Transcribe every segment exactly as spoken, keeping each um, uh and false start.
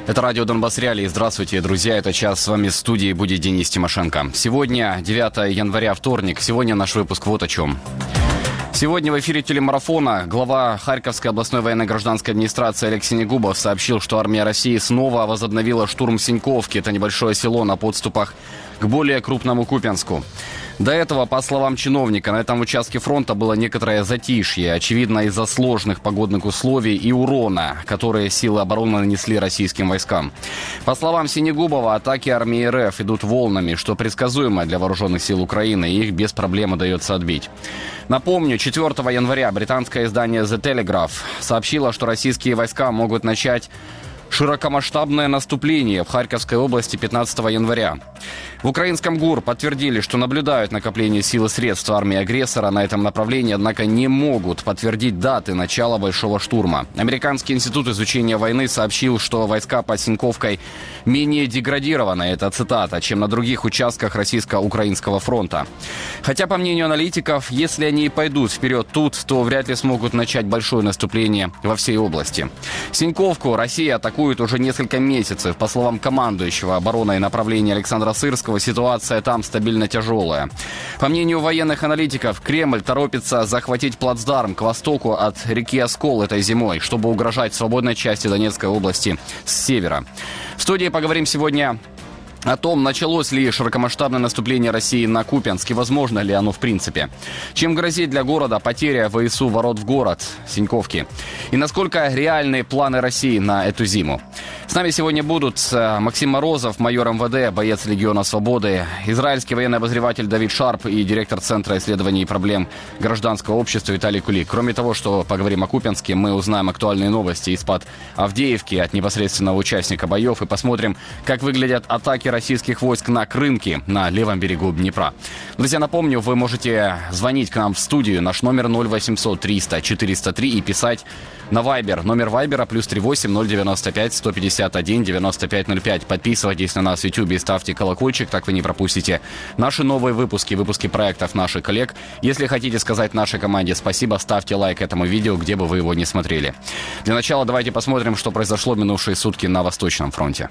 Это радио «Донбасс Реалии». Здравствуйте, друзья. Это час. С вами в студии будет Денис Тимошенко. Сегодня девятое января, вторник. Сегодня наш выпуск вот о чем. Сегодня в эфире телемарафона глава Харьковской областной военно-гражданской администрации Олег Синегубов сообщил, что армия России снова возобновила штурм Синьковки. Это небольшое село на подступах к более крупному Купянску. До этого, по словам чиновника, на этом участке фронта было некоторое затишье, очевидно, из-за сложных погодных условий и урона, которые силы обороны нанесли российским войскам. По словам Синегубова, атаки армии РФ идут волнами, что предсказуемо для вооруженных сил Украины, и их без проблем удается отбить. Напомню, четвёртого января британское издание The Telegraph сообщило, что российские войска могут начать широкомасштабное наступление в Харьковской области пятнадцатого января. В украинском ГУР подтвердили, что наблюдают накопление сил и средств армии агрессора на этом направлении, однако не могут подтвердить даты начала большого штурма. Американский институт изучения войны сообщил, что войска под Синьковкой менее деградированы, это цитата, чем на других участках российско-украинского фронта. Хотя, по мнению аналитиков, если они и пойдут вперед тут, то вряд ли смогут начать большое наступление во всей области. Синьковку Россия атакует уже несколько месяцев. По словам командующего обороной направления Александра Сырского, ситуация там стабильно тяжелая. По мнению военных аналитиков, Кремль торопится захватить плацдарм к востоку от реки Оскол этой зимой, чтобы угрожать свободной части Донецкой области с севера. В студии поговорим сегодня о том, началось ли широкомасштабное наступление России на Купянск и возможно ли оно в принципе. Чем грозит для города потеря ВСУ ворот в город Синьковки. И насколько реальны планы России на эту зиму. С нами сегодня будут Максим Морозов, майор МВД, боец Легиона Свободы, израильский военный обозреватель Давид Шарп и директор Центра исследований и проблем гражданского общества Виталий Кулик. Кроме того, что поговорим о Купянске, мы узнаем актуальные новости из-под Авдеевки от непосредственного участника боев и посмотрим, как выглядят атаки российских войск на Крымке, на левом берегу Днепра. Друзья, напомню, вы можете звонить к нам в студию. Наш номер ноль восемьсот триста четыреста три и писать на Вайбер. Номер Вайбера плюс три восемь ноль девяносто пять сто пятьдесят один девяносто пять ноль пять. Подписывайтесь на нас в Ютубе и ставьте колокольчик, так вы не пропустите наши новые выпуски, выпуски проектов наших коллег. Если хотите сказать нашей команде спасибо, ставьте лайк этому видео, где бы вы его не смотрели. Для начала давайте посмотрим, что произошло в минувшие сутки на Восточном фронте.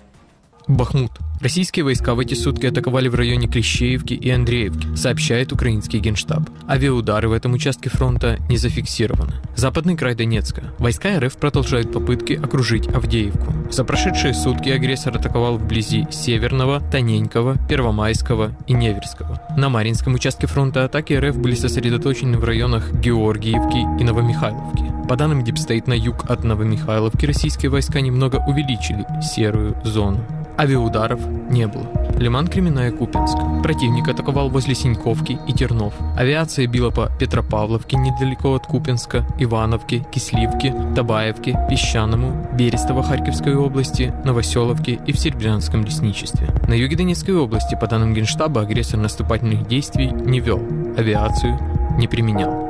Бахмут. Российские войска в эти сутки атаковали в районе Клещеевки и Андреевки, сообщает украинский генштаб. Авиаудары в этом участке фронта не зафиксированы. Западный край Донецка. Войска РФ продолжают попытки окружить Авдеевку. За прошедшие сутки агрессор атаковал вблизи Северного, Тоненького, Первомайского и Неверского. На Марьинском участке фронта атаки РФ были сосредоточены в районах Георгиевки и Новомихайловки. По данным Дипстейт, на юг от Новомихайловки российские войска немного увеличили серую зону. Авиаударов не было. Лиман, Кременная, Купянск. Противник атаковал возле Синьковки и Тернов. Авиация била по Петропавловке недалеко от Купянска, Ивановке, Кисливке, Табаевке, Песчаному, Берестово Харьковской области, Новоселовке и в Серебрянском лесничестве. На юге Донецкой области, по данным Генштаба, агрессор наступательных действий не вел, авиацию не применял.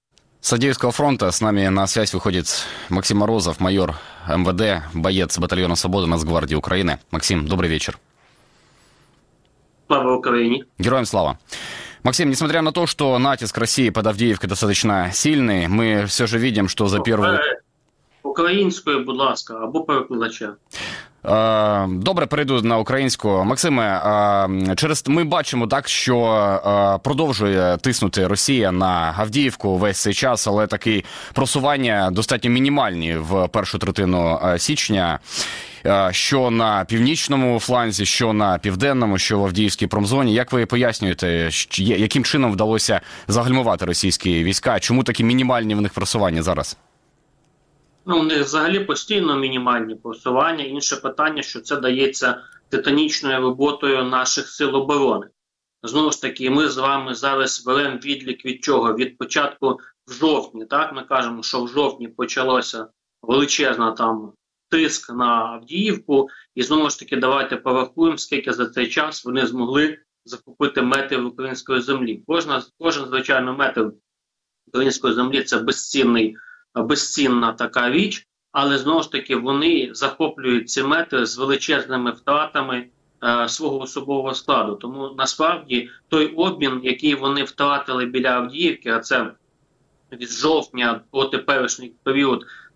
С Авдеевского фронта с нами на связь выходит Максим Морозов, майор МВД, боец батальона «Свобода» Нацгвардии Украины. Максим, добрый вечер. Слава Украине. Героям слава. Максим, несмотря на то, что натиск России под Авдеевкой достаточно сильный, мы все же видим, что за первую... Українською, будь ласка, або перекладача. Добре, перейду на українську. Максиме, через ми бачимо так, що продовжує тиснути Росія на Авдіївку весь цей час, але такі просування достатньо мінімальні в першу третину січня. Що на північному фланзі, що на південному, що в Авдіївській промзоні. Як ви пояснюєте, яким чином вдалося загальмувати російські війська? Чому такі мінімальні в них просування зараз? Ну, у них взагалі постійно мінімальні просування. Інше питання, що це дається титанічною роботою наших сил оборони. Знову ж таки, ми з вами зараз беремо відлік від чого? Від початку в жовтні, так? Ми кажемо, що в жовтні почалося величезна там тиск на Авдіївку. І знову ж таки, давайте порахуємо, скільки за цей час вони змогли захопити метрів української землі. Кожна, кожен, звичайно, метр української землі – це безцінний безцінна така річ, але знову ж таки вони захоплюють ці метри з величезними втратами е, свого особового складу. Тому насправді той обмін, який вони втратили біля Авдіївки, а це від жовтня по теперішній період,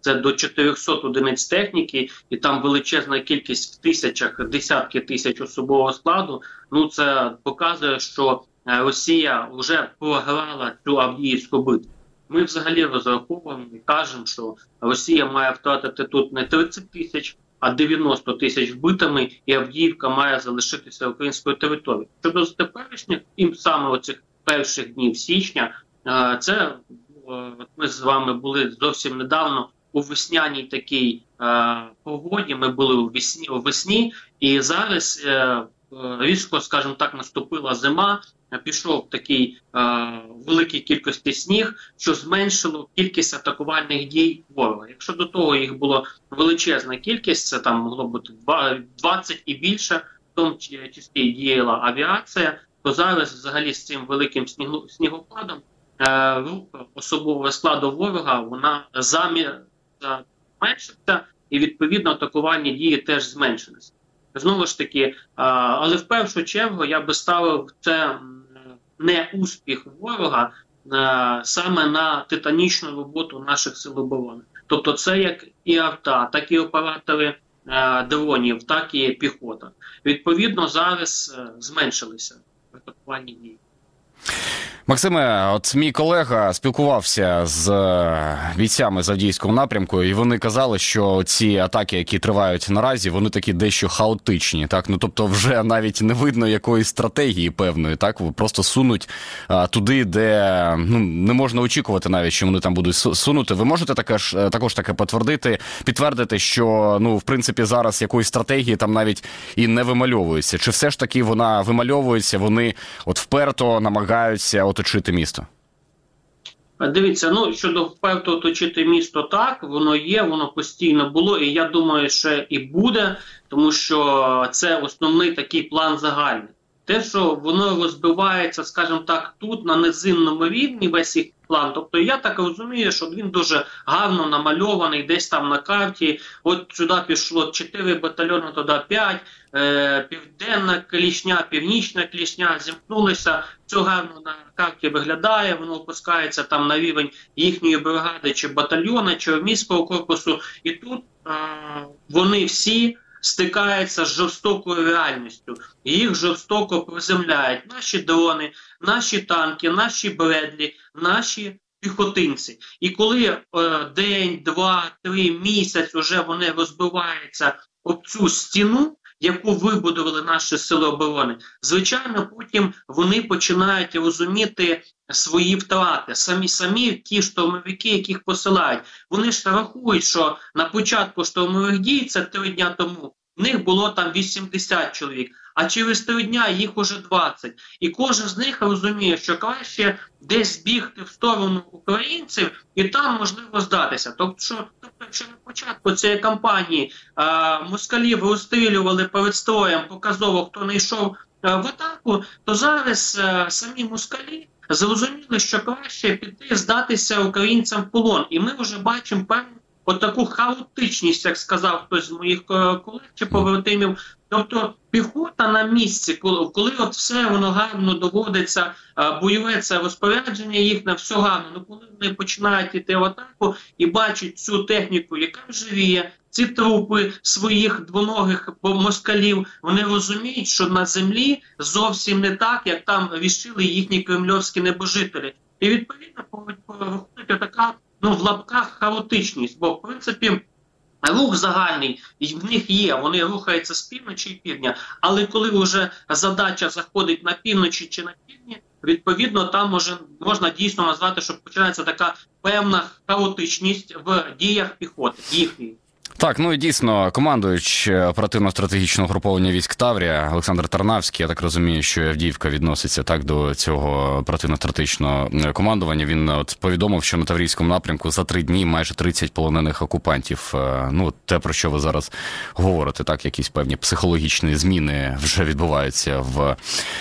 це до чотирьохсот одиниць техніки, і там величезна кількість в тисячах, десятки тисяч особового складу. Ну, це показує, що Росія вже програла цю Авдіївську битву. Ми взагалі розраховуємо і кажемо, що Росія має втратити тут не тридцять тисяч, а дев'яносто тисяч вбитими, і Авдіївка має залишитися українською територією. Щодо теперішніх, тим саме оцих перших днів січня, це ми з вами були зовсім недавно у весняній такій погоді, ми були у весні, у весні і зараз різко, скажімо так, наступила зима, пішов такий е, великій кількості сніг, що зменшило кількість атакувальних дій ворога. Якщо до того їх було величезна кількість, це там могло бути двадцять і більше, в тому числі діяла авіація, то зараз взагалі з цим великим снігу, снігопадом е, рух особового складу ворога, вона замір зменшиться, і відповідно атакувальні дії теж зменшилися. Знову ж таки, але в першу чергу я би ставив це не успіх ворога саме на титанічну роботу наших сил оборони. Тобто це як і арта, так і оператори дронів, так і піхота. Відповідно, зараз зменшилися атакувальні дії. Максиме, от мій колега спілкувався з бійцями з Авдіївського напрямку, і вони казали, що ці атаки, які тривають наразі, вони такі дещо хаотичні, так? Ну, тобто вже навіть не видно якоїсь стратегії певної, так? Просто сунуть а, туди, де ну, не можна очікувати навіть, що вони там будуть сунути. Ви можете також, також таке підтвердити, підтвердити, що, ну, в принципі, зараз якоїсь стратегії там навіть і не вимальовується? Чи все ж таки вона вимальовується, вони от вперто намагаються оточити місто? Дивіться, ну, щодо вперто оточити місто, так, воно є, воно постійно було, і я думаю, ще і буде, тому що це основний такий план загальний. Те, що воно розбивається, скажімо так, тут, на низинному рівні, весь їх план. Тобто я так розумію, що він дуже гарно намальований десь там на карті. От сюди пішло чотири батальйони, туди п'ять, е, південна клішня, північна клішня зімкнулися. Все гарно на карті виглядає, воно опускається там на рівень їхньої бригади чи батальйона, чи армійського корпусу. І тут е, вони всі стикаються з жорстокою реальністю. Їх жорстоко приземляють наші дрони, наші танки, наші Бредлі, наші піхотинці. І коли е, день, два, три, місяць уже вони розбиваються об цю стіну, яку вибудували наші сили оборони, звичайно, потім вони починають розуміти свої втрати. Самі самі ті штурмовики, яких посилають, вони ж рахують, що на початку штурмових дій, це три дня тому, в них було там вісімдесят чоловік, а через три дня їх уже двадцять. І кожен з них розуміє, що краще десь бігти в сторону українців і там можливо здатися. Тобто, що, тобто якщо на початку цієї кампанії а, москалів розстрілювали перед строєм, показово, хто не йшов а, в атаку, то зараз а, самі москалі зрозуміли, що краще піти здатися українцям в полон. І ми вже бачимо певну от таку хаотичність, як сказав хтось з моїх колег чи побратимів. Тобто піхота на місці, коли, коли от все воно гарно доводиться, бойове це розпорядження їхнє, все гарно, ну коли вони починають йти в атаку і бачать цю техніку, яка живіє, ці трупи своїх двоногих москалів, вони розуміють, що на землі зовсім не так, як там рішили їхні кремльовські небожителі. І відповідно виходить така, ну, в лапках хаотичність, бо в принципі рух загальний в них є, вони рухаються з півночі і півдня, але коли вже задача заходить на півночі чи на півдні, відповідно там може, можна дійсно назвати, що починається така певна хаотичність в діях піхоти, їхньої. Так, ну і дійсно, командуючий оперативно-стратегічного груповання військ Таврія Олександр Тарнавський, я так розумію, що Авдіївка відноситься так до цього оперативно-стратегічного командування. Він от повідомив, що на Таврійському напрямку за три дні майже тридцять полонених окупантів. Ну, те, про що ви зараз говорите, так, якісь певні психологічні зміни вже відбуваються в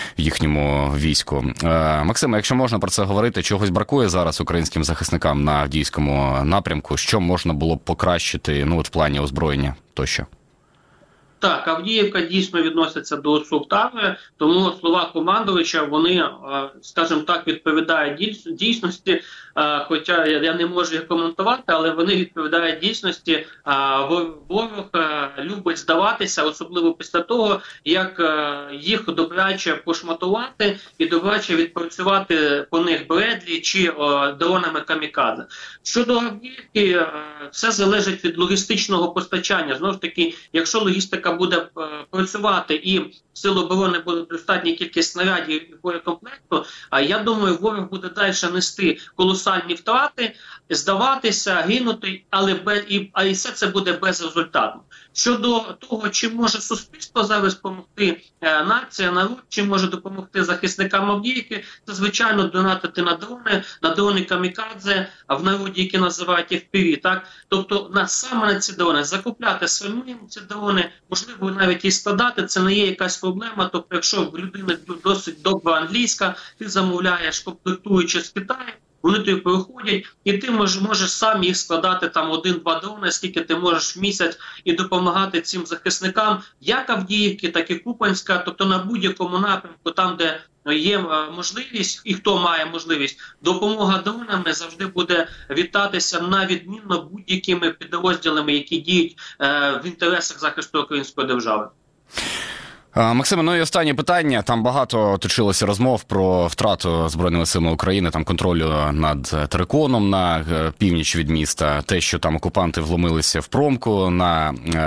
їхньому війську. Максиме, якщо можна про це говорити, чогось бракує зараз українським захисникам на Авдіївському напрямку? Що можна було б покращити, ну, от в плані озброєння тощо? Так, Авдіївка дійсно відноситься до Султанової, тому слова командувача, вони, скажімо так, відповідають дійсності, хоча я не можу їх коментувати, але вони відповідають дійсності. Ворог любить здаватися, особливо після того, як їх добряче пошматувати і добряче відпрацювати по них Бредлі чи дронами камікадзе. Щодо Авдіївки, все залежить від логістичного постачання. Знову ж таки, якщо логістика буде працювати і Сил оборони буде достатня кількість снарядів і боєкомплекту, а я думаю, ворог буде далі нести колосальні втрати, здаватися, гинути, але без, і, а і все це буде безрезультатно. Щодо того, чи може суспільство зараз допомогти, е, нація, народ, чи може допомогти захисникам Авдіївки, це, звичайно, донатити на дрони, на дрони камікадзе, а в народі, які називають еф пі ві, так? Тобто на, саме на ці дрони, закупляти самим ці дрони, можливо, навіть і складати, це не є якась проблема. Тобто, якщо в людини досить добра англійська, ти замовляєш комплектуючи з Китаю, вони тобі приходять, і ти можеш, можеш сам їх складати там один-два дрони, скільки ти можеш в місяць, і допомагати цим захисникам, як Авдіївки, так і Куп'янська, тобто на будь-якому напрямку, там, де є можливість, і хто має можливість, допомога дронами завжди буде вітатися на відмінно будь-якими підрозділами, які діють е, в інтересах захисту української держави. Максиме, ну і останнє питання. Там багато точилося розмов про втрату Збройними силами України, там контролю над Тереконом на північ від міста, те, що там окупанти вломилися в промку на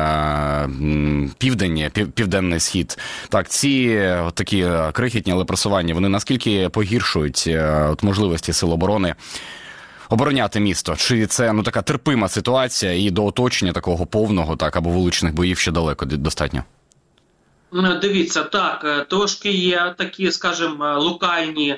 е, південь, пів, південний схід. Так, ці от такі крихітні, але просування, вони наскільки погіршують е, от можливості Сил оборони обороняти місто? Чи це ну така терпима ситуація і до оточення такого повного, так, або вуличних боїв ще далеко достатньо? Дивіться, так, трошки є такі, скажімо, локальні,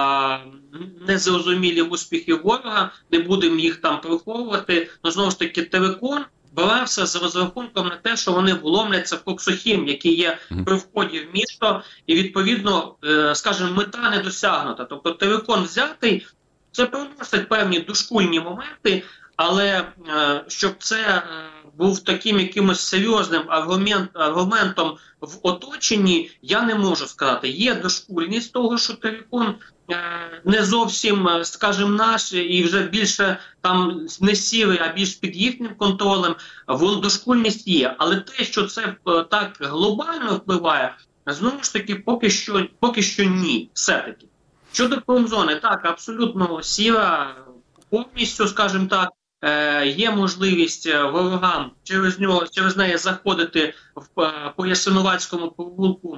незрозумілі успіхи ворога, не будемо їх там приховувати, але знову ж таки Терекон брався з розрахунком на те, що вони вломляться в Коксохім, який є при вході в місто, і відповідно, скажімо, мета не досягнута. Тобто Терекон взятий, це приносить певні дошкульні моменти, але щоб це був таким якимось серйозним аргумент, аргументом в оточенні, я не можу сказати. Є дошкульність того, що Терекон е, не зовсім, скажімо, наш, і вже більше там не сірий, а більш під їхнім контролем, вон дошкульність є. Але те, що це е, так глобально впливає, знову ж таки, поки що, поки що ні, все-таки. Щодо промзони, так, абсолютно сіра, повністю, скажімо так, є можливість ворогам через нього, через неї заходити в, по Ясиновацькому провулку,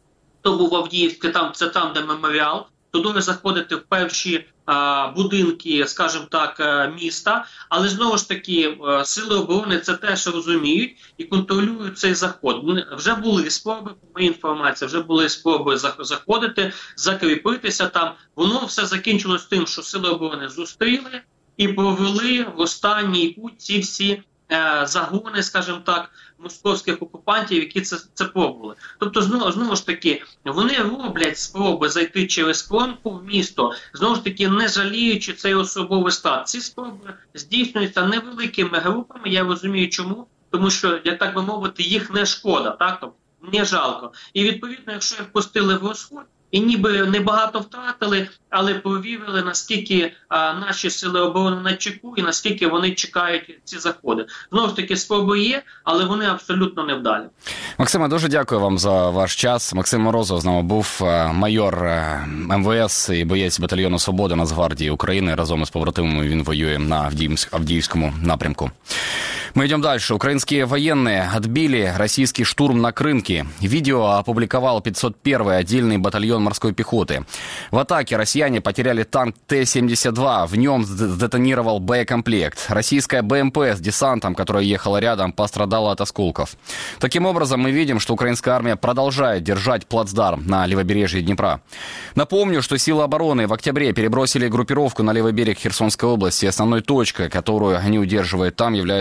то був Авдіївський, там, це там, де меморіал, туди заходити в перші а, будинки, скажімо так, міста, але знову ж таки Сили оборони це теж розуміють і контролюють цей заход. Вже були спроби, по моїй інформації, вже були спроби заходити, закріпитися там. Воно все закінчилось тим, що Сили оборони зустріли і провели в останній путь ці всі е, загони, скажімо так, московських окупантів, які це, це пробували. Тобто, знову, знову ж таки, вони роблять спроби зайти через промку в місто, знову ж таки, не жаліючи цей особовий склад. Ці спроби здійснюються невеликими групами, я розумію чому, тому що, як так би мовити, їх не шкода, так? Тобто, не жалко. І відповідно, якщо їх пустили в розход, і ніби небагато втратили, але провірили, наскільки а, наші сили оборони на чеку і наскільки вони чекають ці заходи. Знову ж таки, спроби є, але вони абсолютно невдалі. Максиме, дуже дякую вам за ваш час. Максим Морозов з нами був, майор ем ве ес і боєць батальйону «Свобода» Нацгвардії України. Разом із побратимами він воює на Авдіївському напрямку. Мы идем дальше. Украинские военные отбили российский штурм на Крынке. Видео опубликовал пятьсот первый отдельный батальон морской пехоты. В атаке россияне потеряли танк Т семьдесят два. В нем сдетонировал боекомплект. Российская бэ эм пэ с десантом, которая ехала рядом, пострадала от осколков. Таким образом, мы видим, что украинская армия продолжает держать плацдарм на левобережье Днепра. Напомню, что силы обороны в октябре перебросили группировку на левый берег Херсонской области. Основной точкой, которую они удерживают там, является село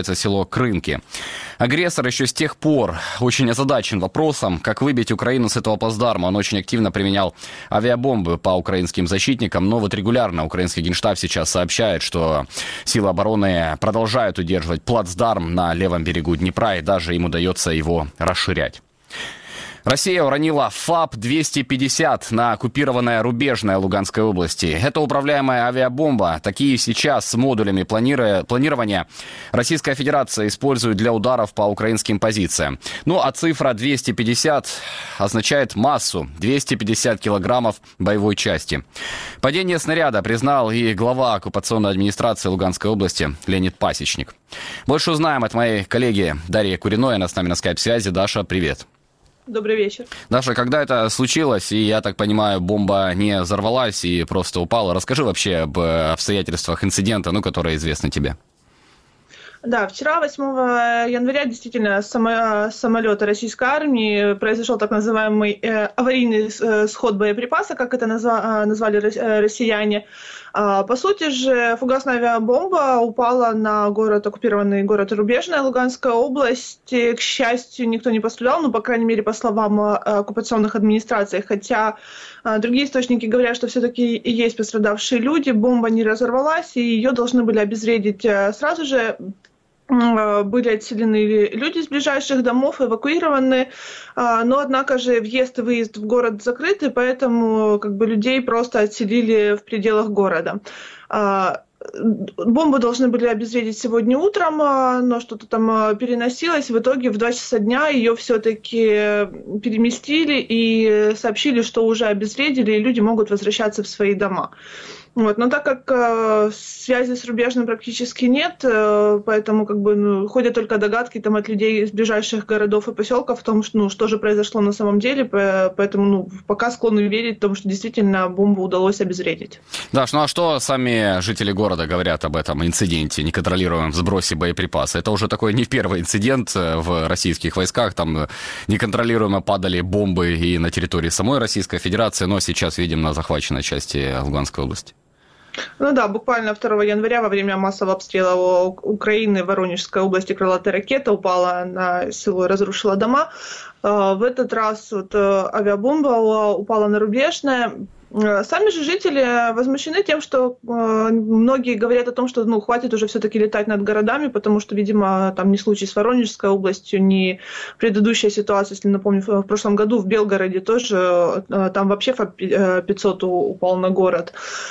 его крынки. Агрессор еще с тех пор очень озадачен вопросом, как выбить Украину с этого плацдарма. Он очень активно применял авиабомбы по украинским защитникам, но вот регулярно украинский Генштаб сейчас сообщает, что силы обороны продолжают удерживать плацдарм на левом берегу Днепра, и даже им удается его расширять. Россия уронила ФАП двести пятьдесят на оккупированное Рубежное Луганской области. Это управляемая авиабомба. Такие сейчас с модулями планирования Российская Федерация использует для ударов по украинским позициям. Ну а цифра двести пятьдесят означает массу – двести пятьдесят килограммов боевой части. Падение снаряда признал и глава оккупационной администрации Луганской области Леонид Пасечник. Больше узнаем от моей коллеги Дарьи Куриной. Она с нами на скайп-связи. Даша, привет. Добрый вечер. Даша, когда это случилось, и, я так понимаю, бомба не взорвалась и просто упала, расскажи вообще об обстоятельствах инцидента, ну, которые известны тебе. Да, вчера, восьмого января, действительно, с самолета российской армии произошел так называемый э, аварийный э, сход боеприпаса, как это назва, назвали э, россияне. А, по сути же, фугасная авиабомба упала на город, оккупированный город Рубежная Луганской области. К счастью, никто не пострадал, ну, по крайней мере, по словам оккупационных администраций, хотя а, другие источники говорят, что все-таки есть пострадавшие люди, бомба не разорвалась, и ее должны были обезвредить сразу же. Были отселены люди из ближайших домов, эвакуированы, но, однако же, въезд и выезд в город закрыты, поэтому как бы, людей просто отселили в пределах города. Бомбу должны были обезвредить сегодня утром, но что-то там переносилось. В итоге в два часа дня ее все-таки переместили и сообщили, что уже обезвредили, и люди могут возвращаться в свои дома. Вот. Но так как э, связи с Рубежным практически нет, э, поэтому как бы, ну, ходят только догадки там, от людей из ближайших городов и поселков о том, что, ну, что же произошло на самом деле, поэтому ну, пока склонны верить в том, что действительно бомбу удалось обезвредить. Даш, ну а что сами жители города говорят об этом инциденте, неконтролируемом сбросе боеприпаса? Это уже такой не первый инцидент в российских войсках, там неконтролируемо падали бомбы и на территории самой Российской Федерации, но сейчас видим на захваченной части Луганской области. Ну да, буквально второго января во время массового обстрела Украины в Воронежской области крылатая ракета упала на село и разрушила дома. В этот раз вот авиабомба упала на Рубежное. Сами же жители возмущены тем, что многие говорят о том, что ну, хватит уже все-таки летать над городами, потому что, видимо, там не случай с Воронежской областью, ни предыдущая ситуация, если напомню, в прошлом году в Белгороде тоже, там вообще ФАП пятьсот упал на город.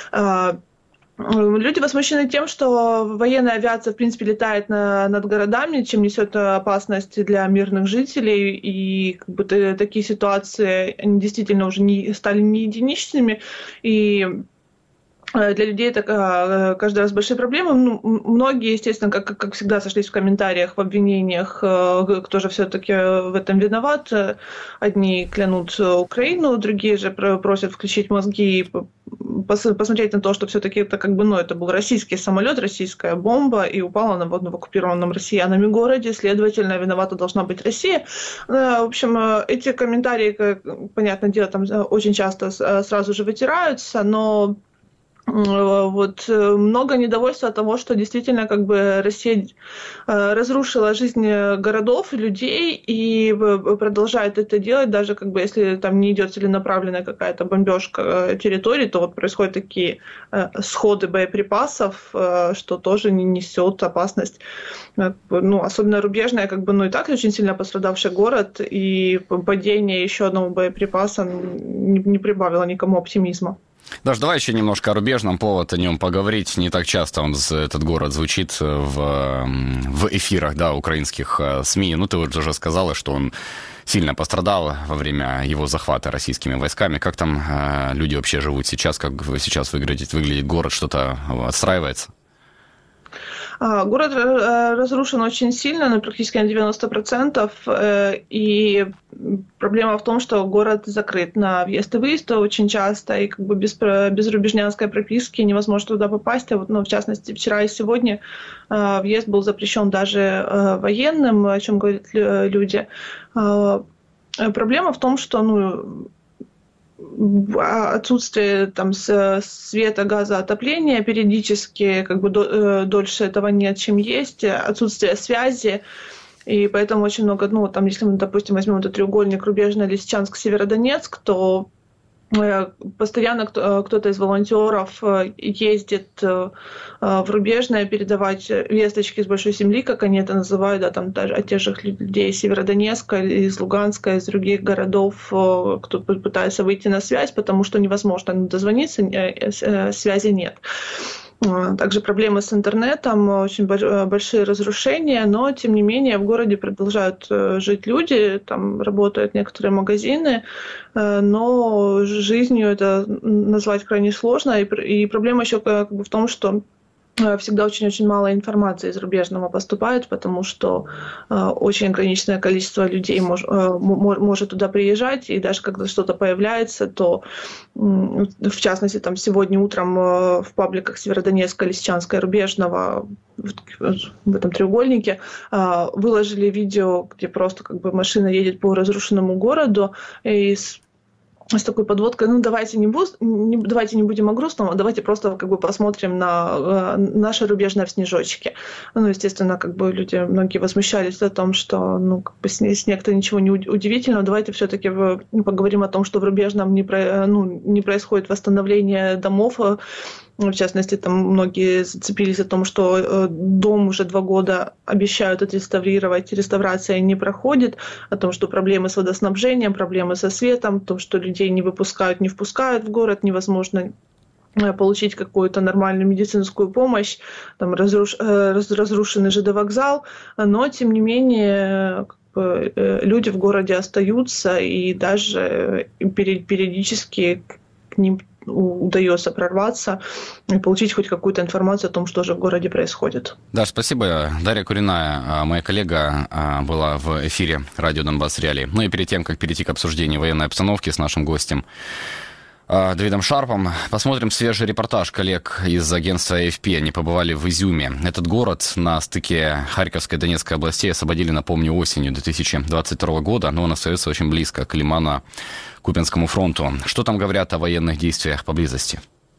Люди возмущены тем, что военная авиация, в принципе, летает на, над городами, чем несет опасность для мирных жителей. И как бы, такие ситуации они действительно уже не, стали не единичными. И для людей это каждый раз большие проблемы. Ну, многие, естественно, как, как всегда, сошлись в комментариях, в обвинениях, кто же все-таки в этом виноват. Одни клянут Украину, другие же просят включить мозги и посмотреть на то, что все-таки это как бы, ну, это был российский самолет, российская бомба, и упала на в оккупированном россиянами городе, следовательно, виновата должна быть Россия. В общем, эти комментарии, понятное дело, там очень часто сразу же вытираются, но вот много недовольства от того, что действительно как бы Россия разрушила жизнь городов и людей и продолжает это делать, даже как бы если там не идет целенаправленная какая-то бомбежка территории, то вот происходят такие сходы боеприпасов, что тоже не несет опасность. Ну, особенно Рубежная, как бы, ну и так очень сильно пострадавший город, и падение еще одного боеприпаса не, не прибавило никому оптимизма. Даш, давай еще немножко о Рубежном, повод о нем поговорить. Не так часто он, этот город звучит в, в эфирах, да, украинских СМИ. Ну, ты вот уже сказала, что он сильно пострадал во время его захвата российскими войсками. Как там э, люди вообще живут сейчас? Как сейчас выглядит, выглядит город? Что-то отстраивается? Город разрушен очень сильно, ну, практически на девяносто процентов, и проблема в том, что город закрыт на въезд и выезд очень часто, и как бы без, без рубежнянской прописки невозможно туда попасть. А вот, ну, в частности, вчера и сегодня въезд был запрещен даже военным, о чем говорят люди. Проблема в том, что, ну, отсутствие там света, газа, отопления периодически, как бы дольше этого нет, чем есть, отсутствие связи. И поэтому очень много, ну, там, если мы, допустим, возьмем этот треугольник Рубежное-Лисичанск-Северодонецк, то постоянно кто-то из волонтеров ездит в Рубежное передавать весточки с Большой Земли, как они это называют, да, там даже от тех же людей из Северодонецка, из Луганска, из других городов, кто пытается выйти на связь, потому что невозможно дозвониться, связи нет. Также проблемы с интернетом, очень большие разрушения, но, тем не менее, в городе продолжают жить люди, там работают некоторые магазины, но жизнью это назвать крайне сложно. И проблема еще как бы в том, что всегда очень-очень мало информации из Рубежного поступает, потому что э, очень ограниченное количество людей мож, э, может туда приезжать, и даже когда что-то появляется, то, э, в частности, там сегодня утром э, в пабликах Северодонецка, Лисичанска и Рубежного в, в этом треугольнике э, выложили видео, где просто как бы машина едет по разрушенному городу, и с с такой подводкой, ну давайте не, бу- не, давайте не будем о грустном, а давайте просто как бы посмотрим на э, наше Рубежное в снежочке. Ну, естественно, как бы люди, многие возмущались о том, что ну, как бы снег-то ничего не удивительного, давайте все-таки в, ну, поговорим о том, что в Рубежном не, про, ну, не происходит восстановление домов. В частности, там многие зацепились о том, что дом уже два года обещают отреставрировать, реставрация не проходит, о том, что проблемы с водоснабжением, проблемы со светом, о том, что людей не выпускают, не впускают в город, невозможно получить какую-то нормальную медицинскую помощь, там разруш... разрушенный ЖД-вокзал, но, тем не менее, люди в городе остаются, и даже периодически к ним удается прорваться и получить хоть какую-то информацию о том, что же в городе происходит. Да, спасибо. Дарья Куриная, моя коллега, была в эфире радио «Донбасс Реалии». Ну и перед тем, как перейти к обсуждению военной обстановки с нашим гостем Давидом Шарпом, посмотрим свежий репортаж коллег из агентства эй эф пи. Они побывали в Изюме. Этот город на стыке Харьковской и Донецкой областей освободили, напомню, осенью две тысячи двадцать второго года, но он остается очень близко к Лимано-Купянскому фронту. Что там говорят о военных действиях поблизости?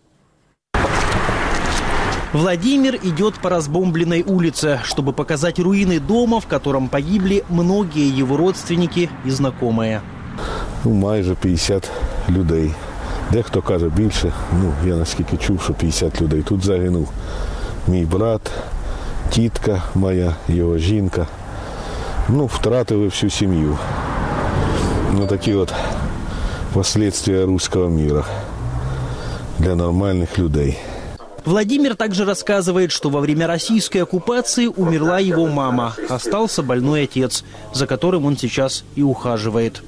Владимир идет по разбомбленной улице, чтобы показать руины дома, в котором погибли многие его родственники и знакомые. Ну, майже п'ятдесят людей. Дехто каже більше, ну, я наскільки чув, що п'ятдесят людей. Тут загинув мій брат, тітка моя, його жінка. Ну, втратили всю сім'ю. Ну, такі от последствия руського мира для нормальных людей. Владимир также рассказывает, что во время российской оккупации умерла его мама. Остался больной отец, за которым он сейчас и ухаживает.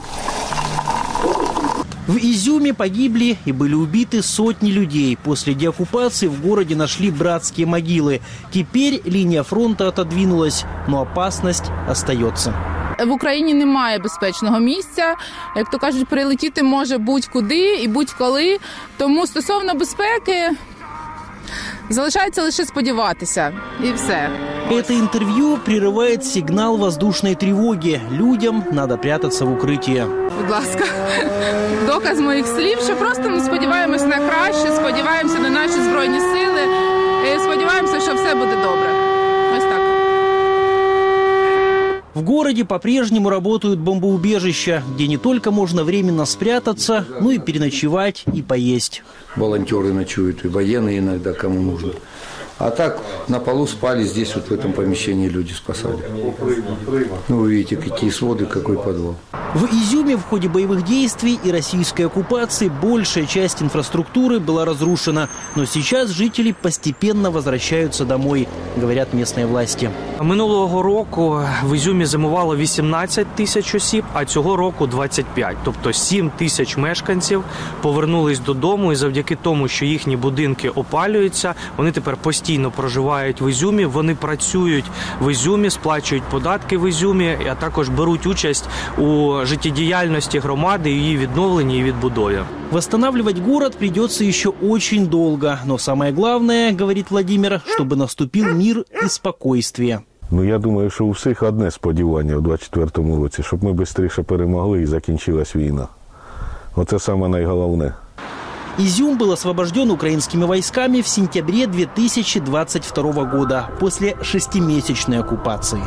В Изюме погибли и были убиты сотни людей. После деоккупации в городе нашли братские могилы. Теперь линия фронта отодвинулась, но опасность остается. В Україні немає безпечного місця. Як то кажуть, прилетіти може будь-куди і будь-коли. Тому стосовно безпеки залишається лише сподіватися. І все. Это интервью прерывает сигнал воздушной тревоги. Людям надо прятаться в укрытие. Будь ласка, доказ моїх слів, що просто ми сподіваємось на краще, сподіваємося на наші Збройні сили, і сподіваємося, що все буде добре. Ось так. В городе по-прежнему работают бомбоубежища, где не только можно временно спрятаться, но и переночевать и поесть. Волонтеры ночуют, и военные иногда, кому нужно. А так на полу спали, здесь вот в этом помещении люди спасали. Ну, вы видите, какие своды, какой подвал. В Изюме в ходе боевых действий и российской оккупации большая часть инфраструктуры была разрушена. Но сейчас жители постепенно возвращаются домой, говорят местные власти. Минулого року в Ізюмі зимувало вісімнадцять тисяч осіб, а цього року двадцять п'ять. Тобто сім тисяч мешканців повернулись додому, і завдяки тому, що їхні будинки опалюються, вони тепер постійно проживають в Ізюмі, вони працюють в Ізюмі, сплачують податки в Ізюмі, а також беруть участь у життєдіяльності громади, її відновленні і відбудові. Восстанавливать город придется еще очень долго. Но самое главное, говорит Владимир, чтобы наступил мир и спокойствие. Ну, я думаю, що у всіх одне сподівання у двадцять четвертому році, щоб ми швидше перемогли і закінчилась війна. Оце саме найголовне. Изюм был освобожден украинскими войсками в сентябре две тысячи двадцать второго года после шестимесячной оккупации.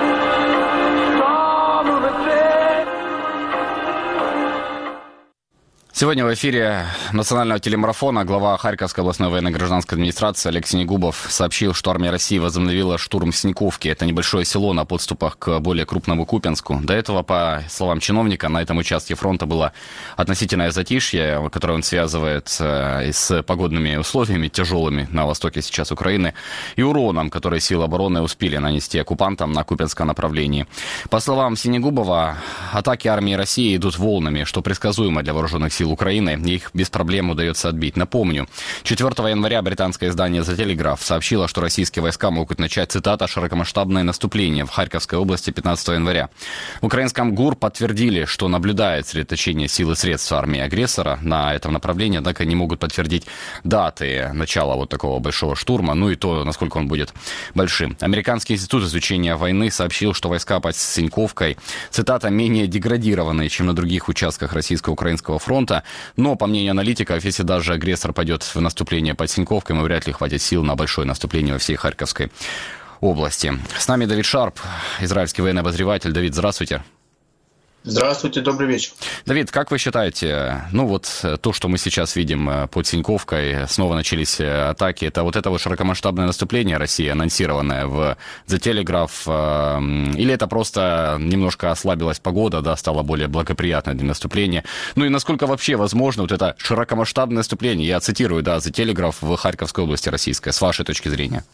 Сегодня в эфире национального телемарафона глава Харьковской областной военно-гражданской администрации Олег Синегубов сообщил, что армия России возобновила штурм Синьковки. Это небольшое село на подступах к более крупному Купянску. До этого, по словам чиновника, на этом участке фронта было относительное затишье, которое он связывает с погодными условиями тяжелыми на востоке сейчас Украины и уроном, который силы обороны успели нанести оккупантам на Купянском направлении. По словам Синегубова, атаки армии России идут волнами, что предсказуемо для вооруженных сил Украины, их без проблем удается отбить. Напомню, четвёртого января британское издание «The Telegraph» сообщило, что российские войска могут начать, цитата, «широкомасштабное наступление в Харьковской области пятнадцатого января». В украинском ГУР подтвердили, что наблюдает сосредоточение сил и средств армии агрессора на этом направлении, однако не могут подтвердить даты начала вот такого большого штурма, ну и то, насколько он будет большим. Американский институт изучения войны сообщил, что войска под Синьковкой, цитата, «менее деградированные, чем на других участках российско-украинского фронта». Но, по мнению аналитиков, если даже агрессор пойдет в наступление под Синьковкой, ему вряд ли хватит сил на большое наступление во всей Харьковской области. С нами Давид Шарп, израильский военный обозреватель. Давид, здравствуйте. Здравствуйте, добрый вечер. Давид, как вы считаете, ну вот то, что мы сейчас видим под Синьковкой, снова начались атаки, это вот это вот широкомасштабное наступление России, анонсированное в The Telegraph, или это просто немножко ослабилась погода, да, стало более благоприятно для наступления? Ну и насколько вообще возможно вот это широкомасштабное наступление, я цитирую, да, The Telegraph в Харьковской области российской, с вашей точки зрения?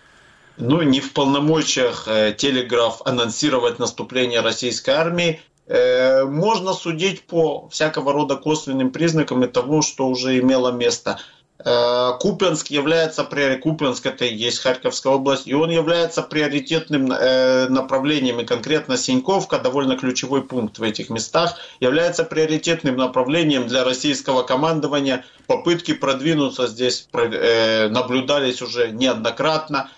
Ну, не в полномочиях Телеграф анонсировать наступление российской армии. Можно судить по всякого рода косвенным признакам и того, что уже имело место. Купянск является приоритетом, Купянск это и есть Харьковская область, и он является приоритетным направлением, и конкретно Синьковка, довольно ключевой пункт в этих местах, является приоритетным направлением для российского командования. Попытки продвинуться здесь наблюдались уже неоднократно.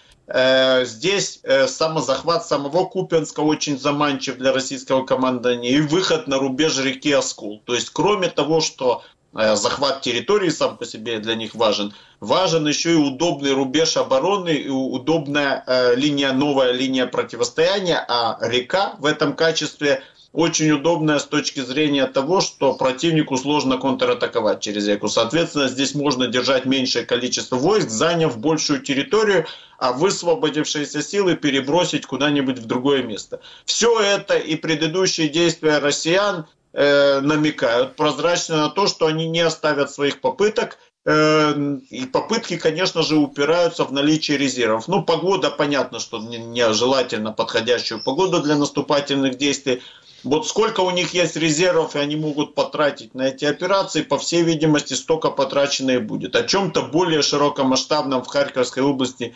Здесь самозахват самого Купянска очень заманчив для российского командования и выход на рубеж реки Оскол. То есть кроме того, что захват территории сам по себе для них важен, важен еще и удобный рубеж обороны и удобная линия, новая линия противостояния, а река в этом качестве очень удобная с точки зрения того, что противнику сложно контратаковать через реку. Соответственно, здесь можно держать меньшее количество войск, заняв большую территорию, а высвободившиеся силы перебросить куда-нибудь в другое место. Все это и предыдущие действия россиян э, намекают прозрачно на то, что они не оставят своих попыток. Э, и попытки, конечно же, упираются в наличие резервов. Ну, погода, понятно, что нежелательно подходящую погоду для наступательных действий. Вот сколько у них есть резервов, и они могут потратить на эти операции, по всей видимости, столько потрачено и будет. О чем-то более широкомасштабном в Харьковской области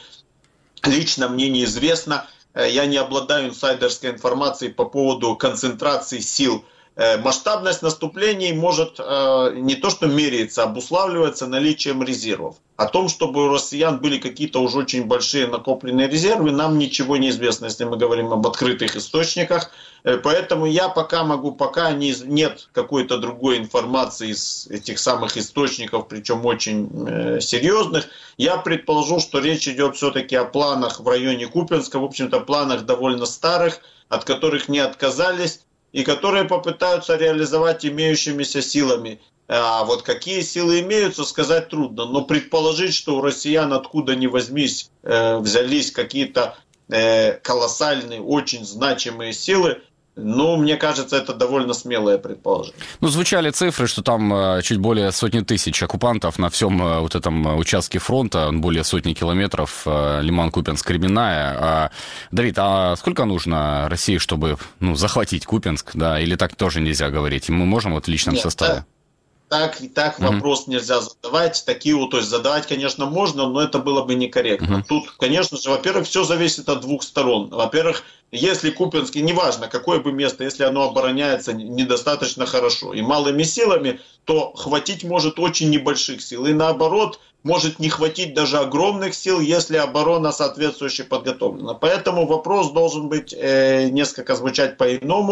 лично мне неизвестно. Я не обладаю инсайдерской информацией по поводу концентрации сил. Масштабность наступлений может не то что меряется, а обуславливается наличием резервов. О том, чтобы у россиян были какие-то уже очень большие накопленные резервы, нам ничего не известно, если мы говорим об открытых источниках. Поэтому я пока могу, пока не, нет какой-то другой информации из этих самых источников, причем очень э, серьезных, я предположу, что речь идет все-таки о планах в районе Купянска, в общем-то планах довольно старых, от которых не отказались, и которые попытаются реализовать имеющимися силами. А вот какие силы имеются, сказать трудно. Но предположить, что у россиян откуда ни возьмись э, взялись какие-то э, колоссальные, очень значимые силы, ну, мне кажется, это довольно смелое предположение. Ну, звучали цифры, что там э, чуть более сотни тысяч оккупантов на всем э, вот этом участке фронта, более сотни километров, э, Лиман-Купянск-Кременная. А, Давид, а сколько нужно России, чтобы ну, захватить Купянск, да, или так тоже нельзя говорить? Мы можем вот в личном Нет, составе? Да. Так, так mm-hmm. вопрос нельзя задавать. Такие вот, то есть задавать, конечно, можно, но это было бы некорректно. Mm-hmm. Тут, конечно же, во-первых, все зависит от двух сторон. Во-первых, если Купянский, неважно, какое бы место, если оно обороняется недостаточно хорошо и малыми силами, то хватить может очень небольших сил. И наоборот, может не хватить даже огромных сил, если оборона соответствующе подготовлена. Поэтому вопрос должен быть э, несколько звучать по-иному.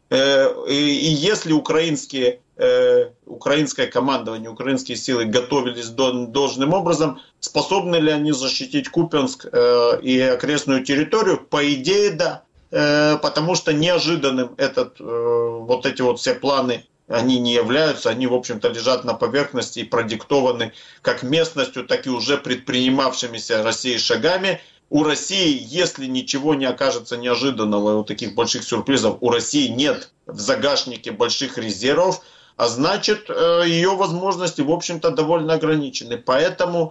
И если украинские, украинское командование, украинские силы готовились должным образом, способны ли они защитить Купянск и окрестную территорию? По идее, да. Потому что неожиданным этот, вот эти вот все планы, они не являются, они, в общем-то, лежат на поверхности и продиктованы как местностью, так и уже предпринимавшимися Россией шагами. У России, если ничего не окажется неожиданного, вот таких больших сюрпризов, у России нет в загашнике больших резервов, а значит, ее возможности, в общем-то, довольно ограничены. Поэтому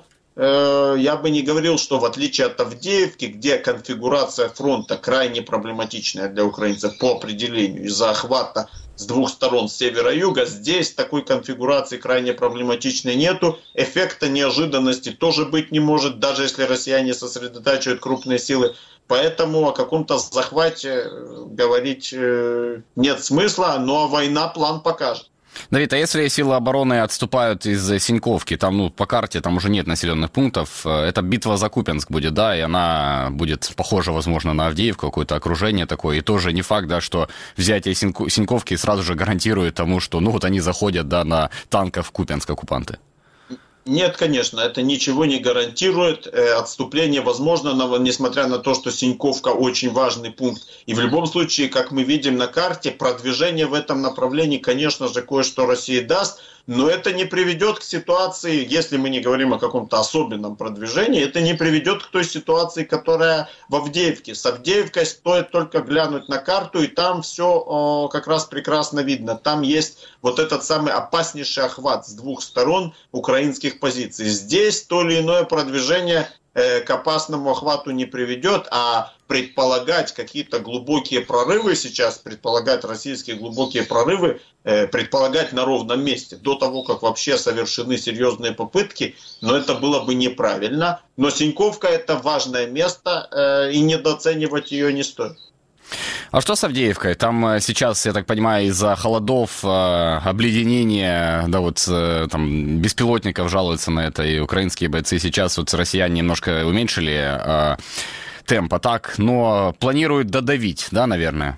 э, я бы не говорил, что в отличие от Авдеевки, где конфигурация фронта крайне проблематичная для украинцев по определению из-за охвата с двух сторон, с севера и юга, здесь такой конфигурации крайне проблематичной нету. Эффекта неожиданности тоже быть не может, даже если россияне сосредотачивают крупные силы. Поэтому о каком-то захвате говорить нет смысла, но война план покажет. Давид, а если силы обороны отступают из Синьковки, там, ну, по карте там уже нет населенных пунктов, это битва за Купянск будет, да, и она будет похожа, возможно, на Авдеевку, какое-то окружение такое, и тоже не факт, да, что взятие Синьковки сразу же гарантирует тому, что, ну, вот они заходят, да, на танках в Купянск, оккупанты. Нет, конечно, это ничего не гарантирует. Отступление возможно, несмотря на то, что Синьковка очень важный пункт. И в любом случае, как мы видим на карте, продвижение в этом направлении, конечно же, кое-что России даст. Но это не приведет к ситуации, если мы не говорим о каком-то особенном продвижении, это не приведет к той ситуации, которая в Авдеевке. С Авдеевкой стоит только глянуть на карту, и там все о, как раз прекрасно видно. Там есть вот этот самый опаснейший охват с двух сторон украинских позиций. Здесь то или иное продвижение э, к опасному охвату не приведет, а предполагать какие-то глубокие прорывы сейчас, предполагать российские глубокие прорывы, э, предполагать на ровном месте, до того, как вообще совершены серьезные попытки, но это было бы неправильно. Но Синьковка — это важное место, э, и недооценивать ее не стоит. А что с Авдеевкой? Там сейчас, я так понимаю, из-за холодов, обледенения, да, вот там беспилотников жалуются на это, и украинские бойцы сейчас, вот россияне немножко уменьшили темп атак, но планируют додавить, да, наверное?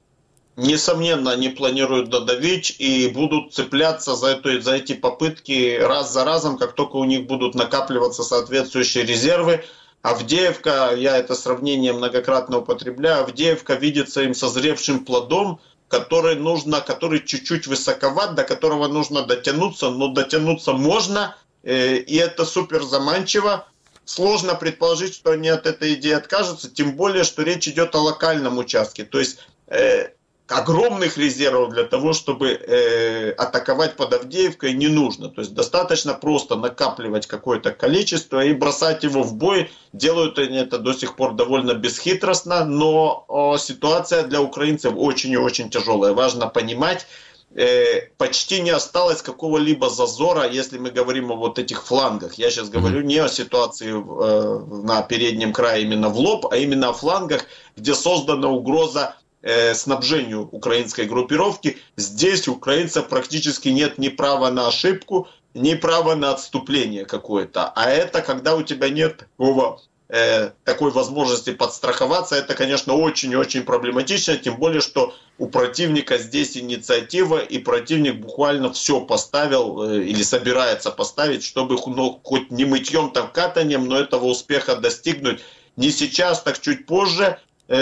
Несомненно, они планируют додавить и будут цепляться за, эту, за эти попытки раз за разом, как только у них будут накапливаться соответствующие резервы. Авдеевка, я это сравнение многократно употребляю, Авдеевка видится им созревшим плодом, который нужно, который чуть-чуть высоковат, до которого нужно дотянуться, но дотянуться можно, и это супер заманчиво. Сложно предположить, что они от этой идеи откажутся, тем более, что речь идет о локальном участке. То есть э, огромных резервов для того, чтобы э, атаковать под Авдеевкой, не нужно. То есть достаточно просто накапливать какое-то количество и бросать его в бой. Делают они это до сих пор довольно бесхитростно, но о, ситуация для украинцев очень и очень тяжелая. Важно понимать, почти не осталось какого-либо зазора, если мы говорим о вот этих флангах. Я сейчас говорю не о ситуации на переднем крае именно в лоб, а именно о флангах, где создана угроза снабжению украинской группировки. Здесь у украинцев практически нет ни права на ошибку, ни права на отступление какое-то. А это когда у тебя нет такого такой возможности подстраховаться, это, конечно, очень и очень проблематично, тем более, что у противника здесь инициатива, и противник буквально все поставил или собирается поставить, чтобы, ну, хоть не мытьем, так катанием, но этого успеха достигнуть не сейчас, так чуть позже.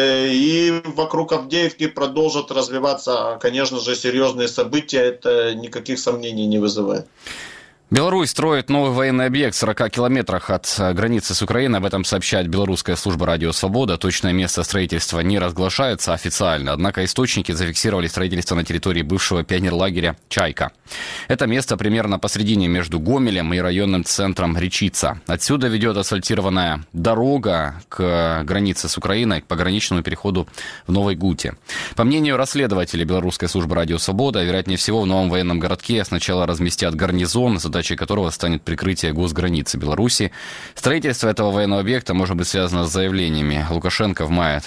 И вокруг Авдеевки продолжат развиваться, конечно же, серьезные события, это никаких сомнений не вызывает. Беларусь строит новый военный объект в сорока километрах от границы с Украиной. Об этом сообщает белорусская служба «Радио Свобода». Точное место строительства не разглашается официально, однако источники зафиксировали строительство на территории бывшего пионерлагеря «Чайка». Это место примерно посредине между Гомелем и районным центром Речица. Отсюда ведет асфальтированная дорога к границе с Украиной, к пограничному переходу в Новой Гуте. По мнению расследователей белорусской службы «Радио Свобода», вероятнее всего в новом военном городке сначала разместят гарнизон, задачей которого станет прикрытие госграницы Беларуси. Строительство этого военного объекта может быть связано с заявлениями Лукашенко в мае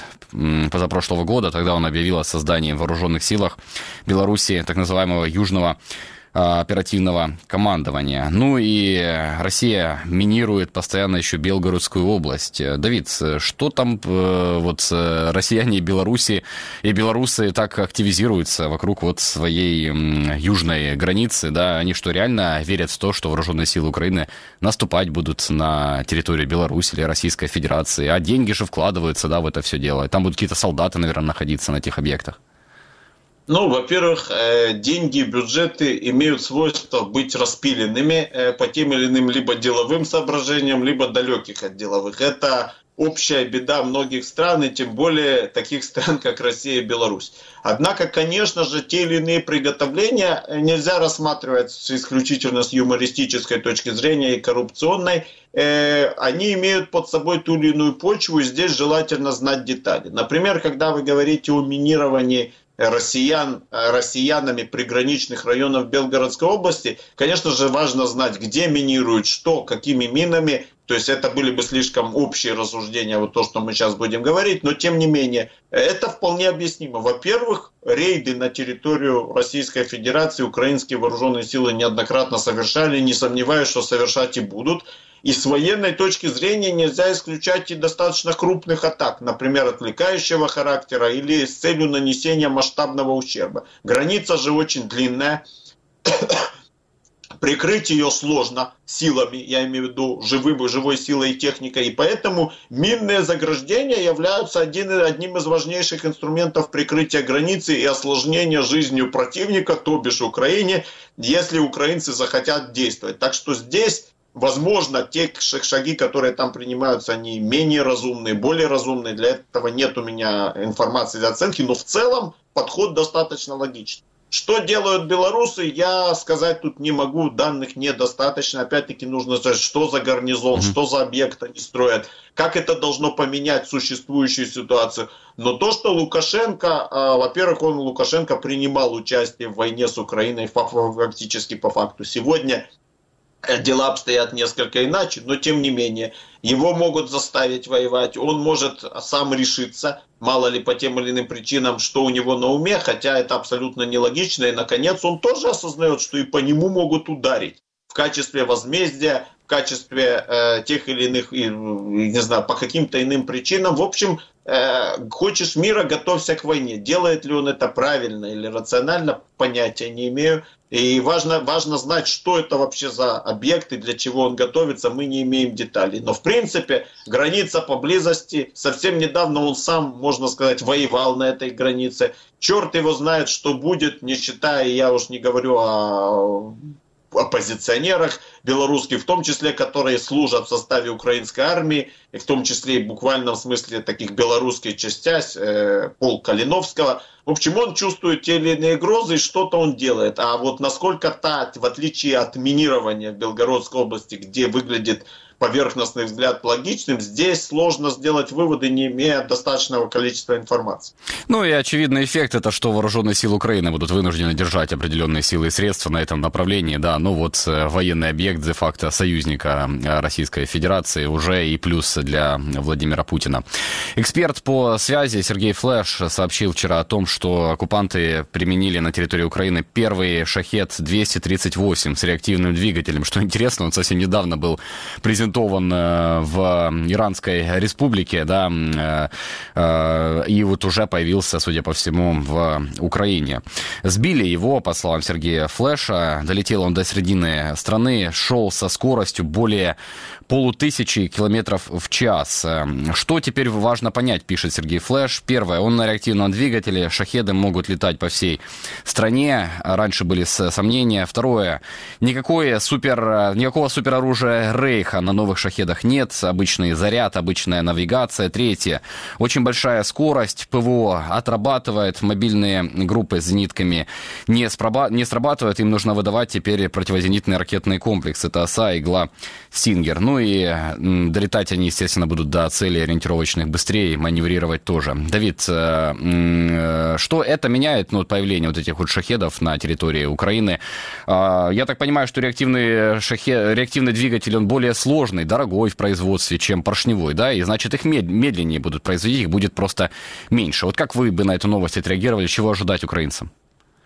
позапрошлого года. Тогда он объявил о создании в вооруженных силах Беларуси так называемого Южного оперативного командования. Ну и Россия минирует постоянно еще Белгородскую область. Давид, что там вот россияне и Беларуси, и белорусы так активизируются вокруг вот своей южной границы, да? Они что, реально верят в то, что вооруженные силы Украины наступать будут на территорию Беларуси или Российской Федерации? А деньги же вкладываются, да, в это все дело. Там будут какие-то солдаты, наверное, находиться на этих объектах. Ну, во-первых, деньги и бюджеты имеют свойство быть распиленными по тем или иным либо деловым соображениям, либо далеких от деловых. Это общая беда многих стран, и тем более таких стран, как Россия и Беларусь. Однако, конечно же, те или иные приготовления нельзя рассматривать исключительно с юмористической точки зрения и коррупционной. Они имеют под собой ту или иную почву, и здесь желательно знать детали. Например, когда вы говорите о минировании россиян, россиянами приграничных районов Белгородской области, конечно же, важно знать, где минируют, что, какими минами. То есть это были бы слишком общие рассуждения, вот то, что мы сейчас будем говорить, но тем не менее, это вполне объяснимо. Во-первых, рейды на территорию Российской Федерации украинские вооруженные силы неоднократно совершали, не сомневаюсь, что совершать и будут. И с военной точки зрения нельзя исключать и достаточно крупных атак, например, отвлекающего характера или с целью нанесения масштабного ущерба. Граница же очень длинная, прикрыть ее сложно силами, я имею в виду живой, живой силой и техникой, и поэтому минные заграждения являются один, одним из важнейших инструментов прикрытия границы и осложнения жизнью противника, то бишь Украине, если украинцы захотят действовать. Так что здесь, возможно, те шаги, которые там принимаются, они менее разумные, более разумные. Для этого нет у меня информации для оценки, но в целом подход достаточно логичный. Что делают белорусы, я сказать тут не могу, данных недостаточно. Опять-таки нужно знать, что за гарнизон, mm-hmm. что за объект они строят, как это должно поменять существующую ситуацию. Но то, что Лукашенко, во-первых, он, Лукашенко, принимал участие в войне с Украиной фактически по факту. Сегодня дела обстоят несколько иначе, но тем не менее, его могут заставить воевать, он может сам решиться, мало ли по тем или иным причинам, что у него на уме, хотя это абсолютно нелогично, и наконец он тоже осознает, что и по нему могут ударить в качестве возмездия, в качестве э, тех или иных, и, не знаю, по каким-то иным причинам. В общем, э, хочешь мира, готовься к войне. Делает ли он это правильно или рационально, понятия не имею. И важно, важно знать, что это вообще за объект и для чего он готовится, мы не имеем деталей. Но в принципе граница поблизости, совсем недавно он сам, можно сказать, воевал на этой границе. Черт его знает, что будет, не считая, я уж не говорю о оппозиционерах белорусских, в том числе, которые служат в составе украинской армии, и в том числе и в буквальном смысле таких белорусских частях, э, полк Калиновского. В общем, он чувствует те или иные угрозы, и что-то он делает. А вот насколько та, в отличие от минирования в Белгородской области, где выглядит поверхностный взгляд логичным, здесь сложно сделать выводы, не имея достаточного количества информации. Ну и очевидный эффект — это что вооруженные силы Украины будут вынуждены держать определенные силы и средства на этом направлении. Да, ну вот военный объект де-факто союзника Российской Федерации уже и плюс для Владимира Путина. Эксперт по связи Сергей Флеш сообщил вчера о том, что оккупанты применили на территории Украины первый Шахед двести тридцать восемь с реактивным двигателем. Что интересно, он совсем недавно был презентован в Иранской республике, да, и вот уже появился, судя по всему, в Украине. Сбили его, по словам Сергея Флеша, долетел он до середины страны, шел со скоростью более полутысячи километров в час. Что теперь важно понять, пишет Сергей Флеш. Первое, он на реактивном двигателе, шахеды могут летать по всей стране. Раньше были сомнения. Второе, никакое супер, никакого супероружия Рейха на новых шахедах нет. Обычный заряд, обычная навигация. Третье, очень большая скорость. ПВО отрабатывает, мобильные группы с зенитками не, спроба- не срабатывают. Им нужно выдавать теперь противозенитные ракетные комплексы. Это ОСА, Игла, Стингер. Ну и долетать они, естественно, будут до целей ориентировочных быстрее, маневрировать тоже. Давид, что это меняет, ну, появление вот этих вот шахедов на территории Украины? Я так понимаю, что реактивный, шахед, реактивный двигатель, он более сложный, дорогой в производстве, чем поршневой, да, и значит их медленнее будут производить, их будет просто меньше. Вот как вы бы на эту новость отреагировали, чего ожидать украинцам?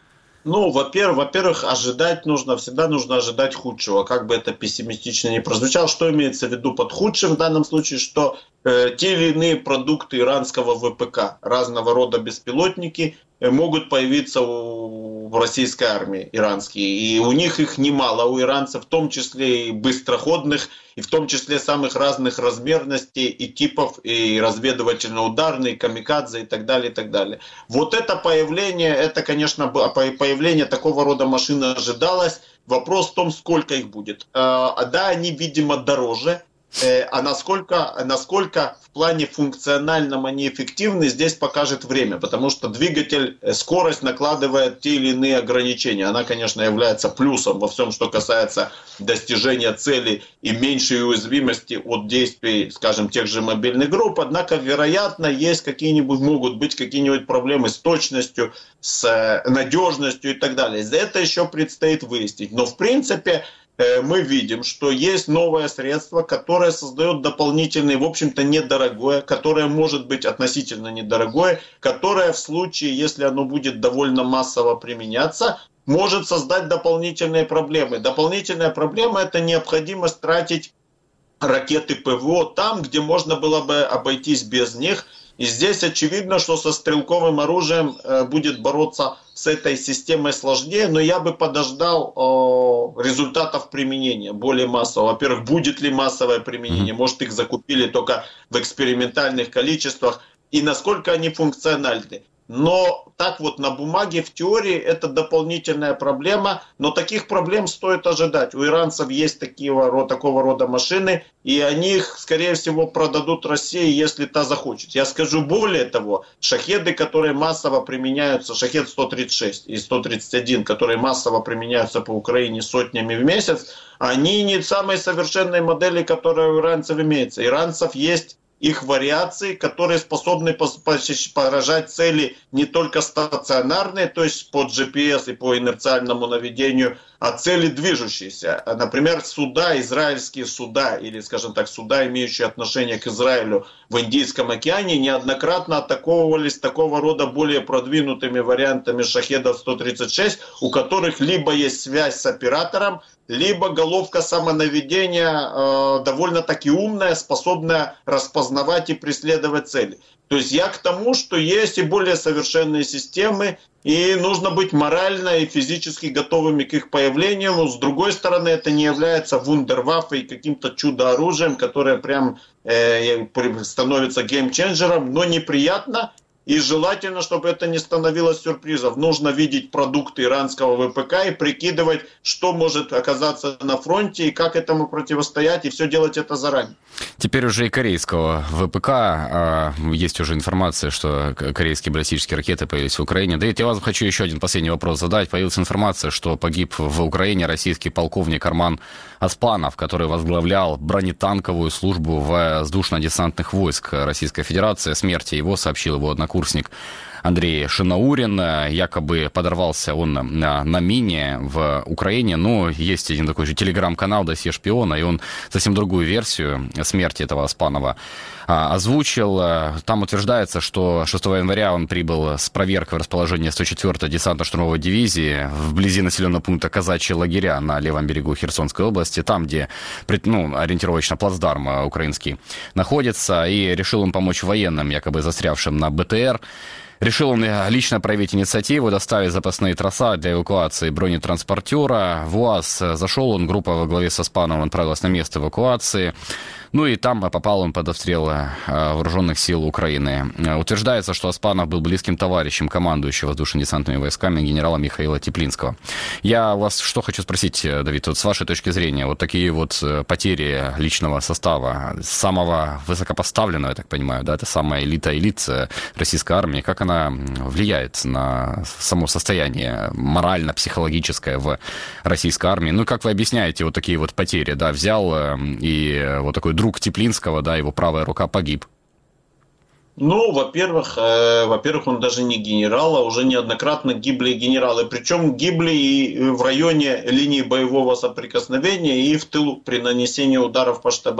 Ну, во-первых, во-первых, ожидать нужно, всегда нужно ожидать худшего, как бы это пессимистично не прозвучало. Что имеется в виду под худшим в данном случае, что э, те или иные продукты иранского ВПК, разного рода беспилотники, э, могут появиться у, в российской армии иранские. И у них их немало, у иранцев, в том числе и быстроходных, и в том числе самых разных размерностей и типов, и разведывательно-ударные, камикадзе и так далее, и так далее. Вот это появление, это, конечно, появление такого рода машин ожидалось. Вопрос в том, сколько их будет. Да, они, видимо, дороже, а насколько, насколько в плане функциональном они эффективны, здесь покажет время, потому что двигатель, скорость накладывает те или иные ограничения. Она, конечно, является плюсом во всем, что касается достижения цели и меньшей уязвимости от действий, скажем, тех же мобильных групп. Однако, вероятно, есть какие-нибудь, могут быть какие-нибудь проблемы с точностью, с надежностью и так далее. За это еще предстоит выяснить. Но, в принципе, мы видим, что есть новое средство, которое создает дополнительное, в общем-то, недорогое, которое может быть относительно недорогое, которое в случае, если оно будет довольно массово применяться, может создать дополнительные проблемы. Дополнительная проблема – это необходимость тратить ракеты ПВО там, где можно было бы обойтись без них. И здесь очевидно, что со стрелковым оружием будет бороться с этой системой сложнее, но я бы подождал о, результатов применения более массового. Во-первых, будет ли массовое применение, может, их закупили только в экспериментальных количествах, и насколько они функциональны. Но так вот на бумаге, в теории, это дополнительная проблема, но таких проблем стоит ожидать. У иранцев есть такие, такого рода машины, и они их, скорее всего, продадут России, если та захочет. Я скажу более того, шахеды, которые массово применяются, шахед сто тридцать шесть и сто тридцать один, которые массово применяются по Украине сотнями в месяц, они не самые совершенные модели, которые у иранцев имеются. Иранцев есть их вариации, которые способны поражать цели не только стационарные, то есть по джи пи эс и по инерциальному наведению, а цели движущиеся. Например, суда, израильские суда, или, скажем так, суда, имеющие отношение к Израилю в Индийском океане, неоднократно атаковывались такого рода более продвинутыми вариантами шахедов сто тридцать шесть, у которых либо есть связь с оператором, либо головка самонаведения э, довольно-таки умная, способная распознавать и преследовать цели. То есть я к тому, что есть и более совершенные системы, и нужно быть морально и физически готовыми к их появлению. Но с другой стороны, это не является вундерваффой, каким-то чудо-оружием, которое прям э, становится геймченджером, но неприятно. И желательно, чтобы это не становилось сюрпризом. Нужно видеть продукты иранского ВПК и прикидывать, что может оказаться на фронте и как этому противостоять, и все делать это заранее. Теперь уже и корейского ВПК. Есть уже информация, что корейские баллистические ракеты появились в Украине. Да и я вам хочу еще один последний вопрос задать. Появилась информация, что погиб в Украине российский полковник Арман Аспанов, который возглавлял бронетанковую службу воздушно-десантных войск Российской Федерации. О смерти его сообщил его однокурсник Андрей Шинаурин. Якобы подорвался он на, на мине в Украине. Но есть один такой же телеграм-канал «Досье шпиона», и он совсем другую версию смерти этого Аспанова озвучил. Там утверждается, что шестого января он прибыл с проверкой в расположение сто четвёртой десантно-штурмовой дивизии вблизи населенного пункта Казачьи лагеря на левом берегу Херсонской области, там, где, ну, ориентировочно плацдарм украинский находится, и решил он помочь военным, якобы застрявшим на БТР. Решил он лично проявить инициативу, доставить запасные троса для эвакуации бронетранспортера. В УАЗ зашел он, группа во главе с Аспановым отправилась на место эвакуации. Ну и там попал он под обстрел вооруженных сил Украины. Утверждается, что Аспанов был близким товарищем командующего воздушно-десантными войсками генерала Михаила Теплинского. Я вас что хочу спросить, Давид, вот с вашей точки зрения, вот такие вот потери личного состава, самого высокопоставленного, я так понимаю, да, это самая элита элит российской армии, как она влияет на само состояние морально-психологическое в российской армии? Ну и как вы объясняете вот такие вот потери, да, взял и вот такой друг Теплинского, да, его правая рука погиб? Ну, во-первых, э, во-первых, он даже не генерал, а уже неоднократно гибли генералы. Причем гибли и в районе линии боевого соприкосновения, и в тылу при нанесении ударов по штабам.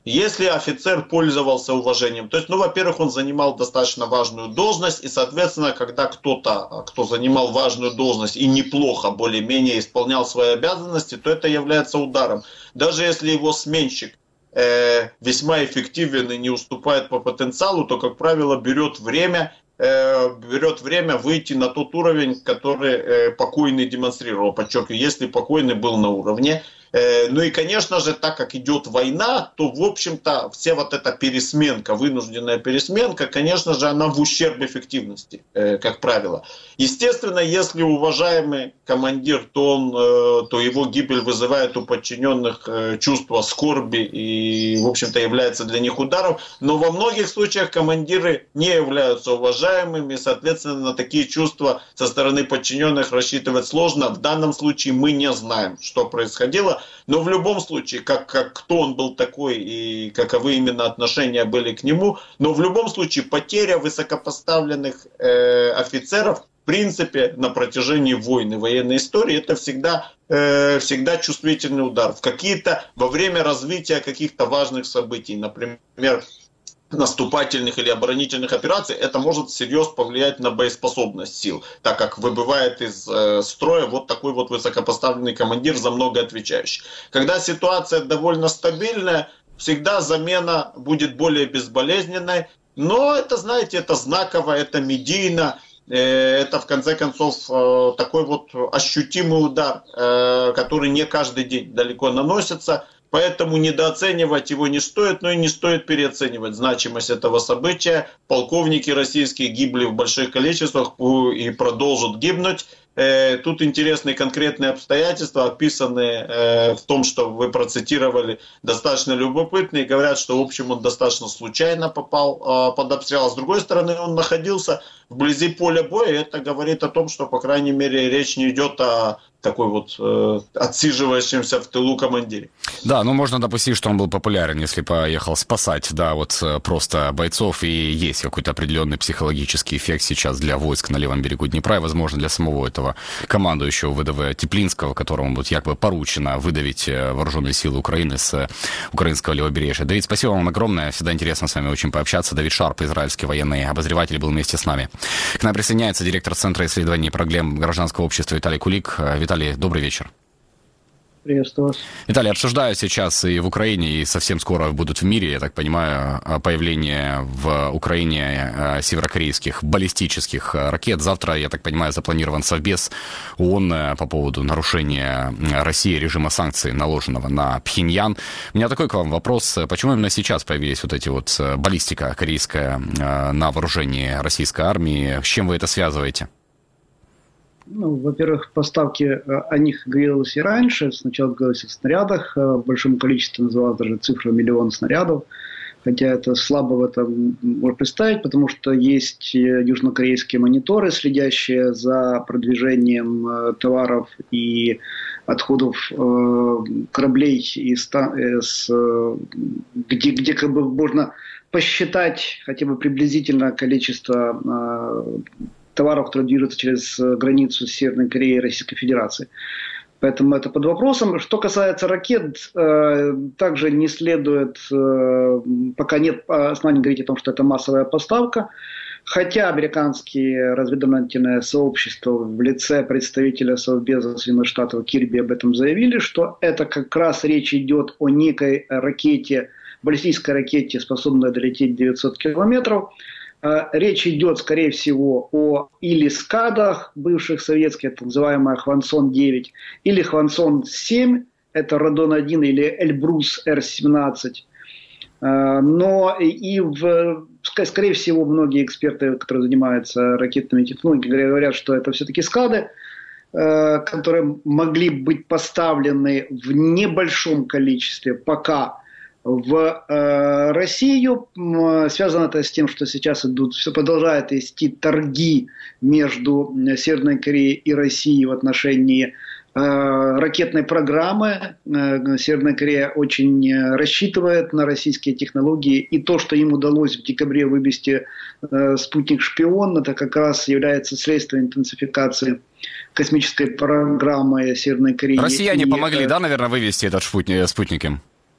если офицер пользовался уважением. То есть, ну, во-первых, он занимал достаточно важную должность, и, соответственно, когда кто-то, кто занимал важную должность и неплохо, более-менее исполнял свои обязанности, то это является ударом. Даже если его сменщик э, весьма эффективен и не уступает по потенциалу, то, как правило, берет время, э, берет время выйти на тот уровень, который э, покойный демонстрировал. Подчеркиваю, если покойный был на уровне. Ну и, конечно же, так как идет война, то, в общем-то, вся вот эта пересменка, вынужденная пересменка, конечно же, она в ущерб эффективности, как правило. Естественно, если уважаемый командир, то, он, то его гибель вызывает у подчиненных чувство скорби и, в общем-то, является для них ударом. Но во многих случаях командиры не являются уважаемыми, и, соответственно, на такие чувства со стороны подчиненных рассчитывать сложно. В данном случае мы не знаем, что происходило. Но в любом случае, как, как кто он был такой и каковы именно отношения были к нему, но в любом случае потеря высокопоставленных э, офицеров, в принципе, на протяжении войны, военной истории, это всегда, э, всегда чувствительный удар. В какие-то, во время развития каких-то важных событий, например, наступательных или оборонительных операций, это может серьезно повлиять на боеспособность сил, так как выбывает из э, строя вот такой вот высокопоставленный командир, за многое отвечающий. Когда ситуация довольно стабильная, всегда замена будет более безболезненной, но это, знаете, это знаково, это медийно, э, это в конце концов э, такой вот ощутимый удар, э, который не каждый день далеко наносится. Поэтому недооценивать его не стоит, но и не стоит переоценивать значимость этого события. Полковники российские гибли в больших количествах и продолжат гибнуть. Тут интересные конкретные обстоятельства, описанные в том, что вы процитировали, достаточно любопытные. Говорят, что, в общем, он достаточно случайно попал под обстрел. А с другой стороны, он находился вблизи поля боя. И это говорит о том, что, по крайней мере, речь не идет о такой вот э, отсиживающемся в тылу командире. Да, ну можно допустить, что он был популярен, если поехал спасать, да, вот просто бойцов, и есть какой-то определенный психологический эффект сейчас для войск на левом берегу Днепра, и, возможно, для самого этого командующего ВДВ Теплинского, которому будет якобы поручено выдавить вооруженные силы Украины с украинского левобережья. Давид, спасибо вам огромное, всегда интересно с вами очень пообщаться. Давид Шарп, израильский военный обозреватель, был вместе с нами. К нам присоединяется директор Центра исследований проблем гражданского общества Виталий Кулик. Виталий, добрый вечер. Приветствую вас. Виталий, обсуждают сейчас и в Украине, и совсем скоро будут в мире, я так понимаю, появление в Украине северокорейских баллистических ракет. Завтра, я так понимаю, запланирован совбез ООН по поводу нарушения России режима санкций, наложенного на Пхеньян. У меня такой к вам вопрос. Почему именно сейчас появились вот эти вот баллистика корейская на вооружении российской армии? С чем вы это связываете? Ну, во-первых, поставки, о них говорилось и раньше. Сначала говорилось о снарядах, в большом количестве называлась даже цифра миллион снарядов. Хотя это слабо в этом можно представить, потому что есть южнокорейские мониторы, следящие за продвижением товаров и отходов кораблей, из, где, где как бы можно посчитать хотя бы приблизительно количество товаров, которые движутся через границу Северной Кореи и Российской Федерации. Поэтому это под вопросом. Что касается ракет, также не следует, пока нет оснований говорить о том, что это массовая поставка. Хотя американские разведывательное сообщество в лице представителя Совбеза Соединенных Штатов Кирби об этом заявили, что это как раз речь идет о некой ракете, баллистической ракете, способной долететь девятьсот километров. Речь идет, скорее всего, о или скадах бывших советских, так называемая Хвансон девять, или Хвансон семь, это Радон один или Эльбрус Эр семнадцать. Но и, в, скорее всего, многие эксперты, которые занимаются ракетными технологиями, говорят, что это все-таки скады, которые могли быть поставлены в небольшом количестве пока в э, Россию. Связано это с тем, что сейчас идут, все продолжают вести торги между Северной Кореей и Россией в отношении э, ракетной программы. Э, Северная Корея очень рассчитывает на российские технологии, и то, что им удалось в декабре вывести э, спутник-шпион, это как раз является следствием интенсификации космической программы Северной Кореи. Россияне и, помогли, э, да, наверное, вывести этот спутник, спутник им?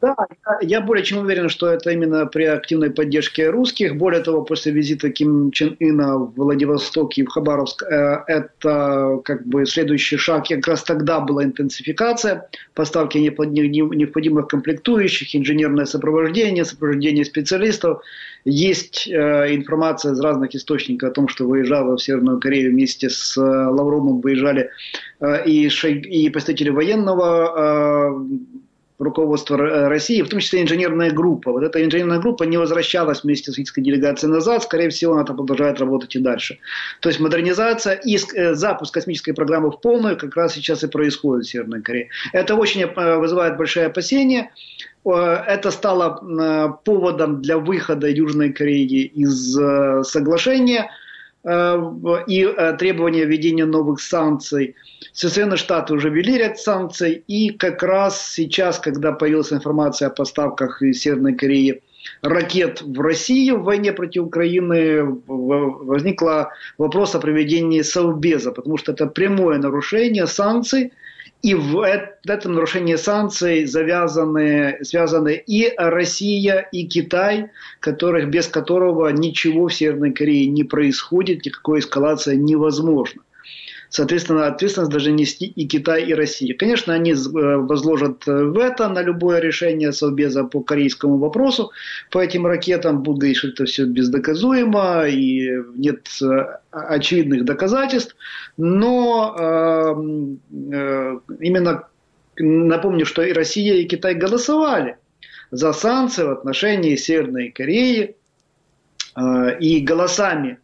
Да, я более чем уверен, что это именно при активной поддержке русских. Более того, после визита Ким Чен Ына в Владивосток и в Хабаровск, это как бы следующий шаг. И как раз тогда была интенсификация поставки необходимых комплектующих, инженерное сопровождение, сопровождение специалистов. Есть информация из разных источников о том, что выезжала в Северную Корею вместе с Лавровым, выезжали и, и представители военного руководства России, в том числе инженерная группа. Вот эта инженерная группа не возвращалась вместе с российской делегацией назад, скорее всего, она продолжает работать и дальше. То есть модернизация и запуск космической программы в полную как раз сейчас и происходит в Северной Корее. Это очень вызывает большие опасения. Это стало поводом для выхода Южной Кореи из соглашения и требования введения новых санкций. Соединенные Штаты уже ввели ряд санкций, и как раз сейчас, когда появилась информация о поставках из Северной Кореи ракет в Россию в войне против Украины, возник вопрос о проведении Совбеза, потому что это прямое нарушение санкций, и в этом нарушении санкций завязаны, связаны и Россия, и Китай, которых, без которого ничего в Северной Корее не происходит, никакой эскалация невозможна. Соответственно, ответственность должны нести и Китай, и Россия. Конечно, они возложат вето на любое решение Совбеза по корейскому вопросу, по этим ракетам, будут говорить, что это все бездоказуемо и нет очевидных доказательств. Но э, э, именно напомню, что и Россия, и Китай голосовали за санкции в отношении Северной Кореи, э, и голосами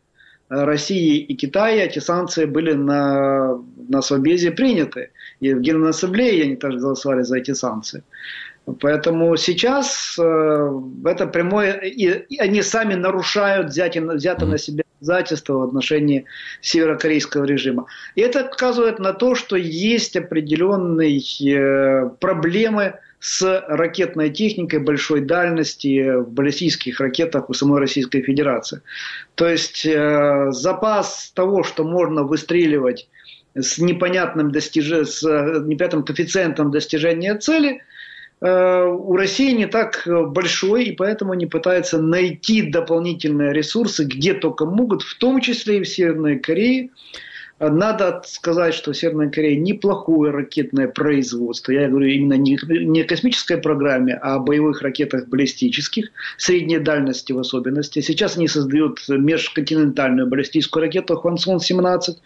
России и Китая эти санкции были на, на Совбезе приняты. И в Генеральной Ассамблее они также голосовали за эти санкции. Поэтому сейчас э, это прямое, и, и они сами нарушают взятие, взятое на себя обязательства в отношении северокорейского режима. И это указывает на то, что есть определенные э, проблемы с ракетной техникой большой дальности в баллистических ракетах у самой Российской Федерации. То есть э, запас того, что можно выстреливать с непонятным, достиж... с непонятным коэффициентом достижения цели, э, у России не так большой, и поэтому они пытаются найти дополнительные ресурсы, где только могут, в том числе и в Северной Корее. Надо сказать, что в Северной Корее неплохое ракетное производство. Я говорю именно не о космической программе, а о боевых ракетах баллистических, средней дальности в особенности. Сейчас они создают межконтинентальную баллистическую ракету Хвансон семнадцать.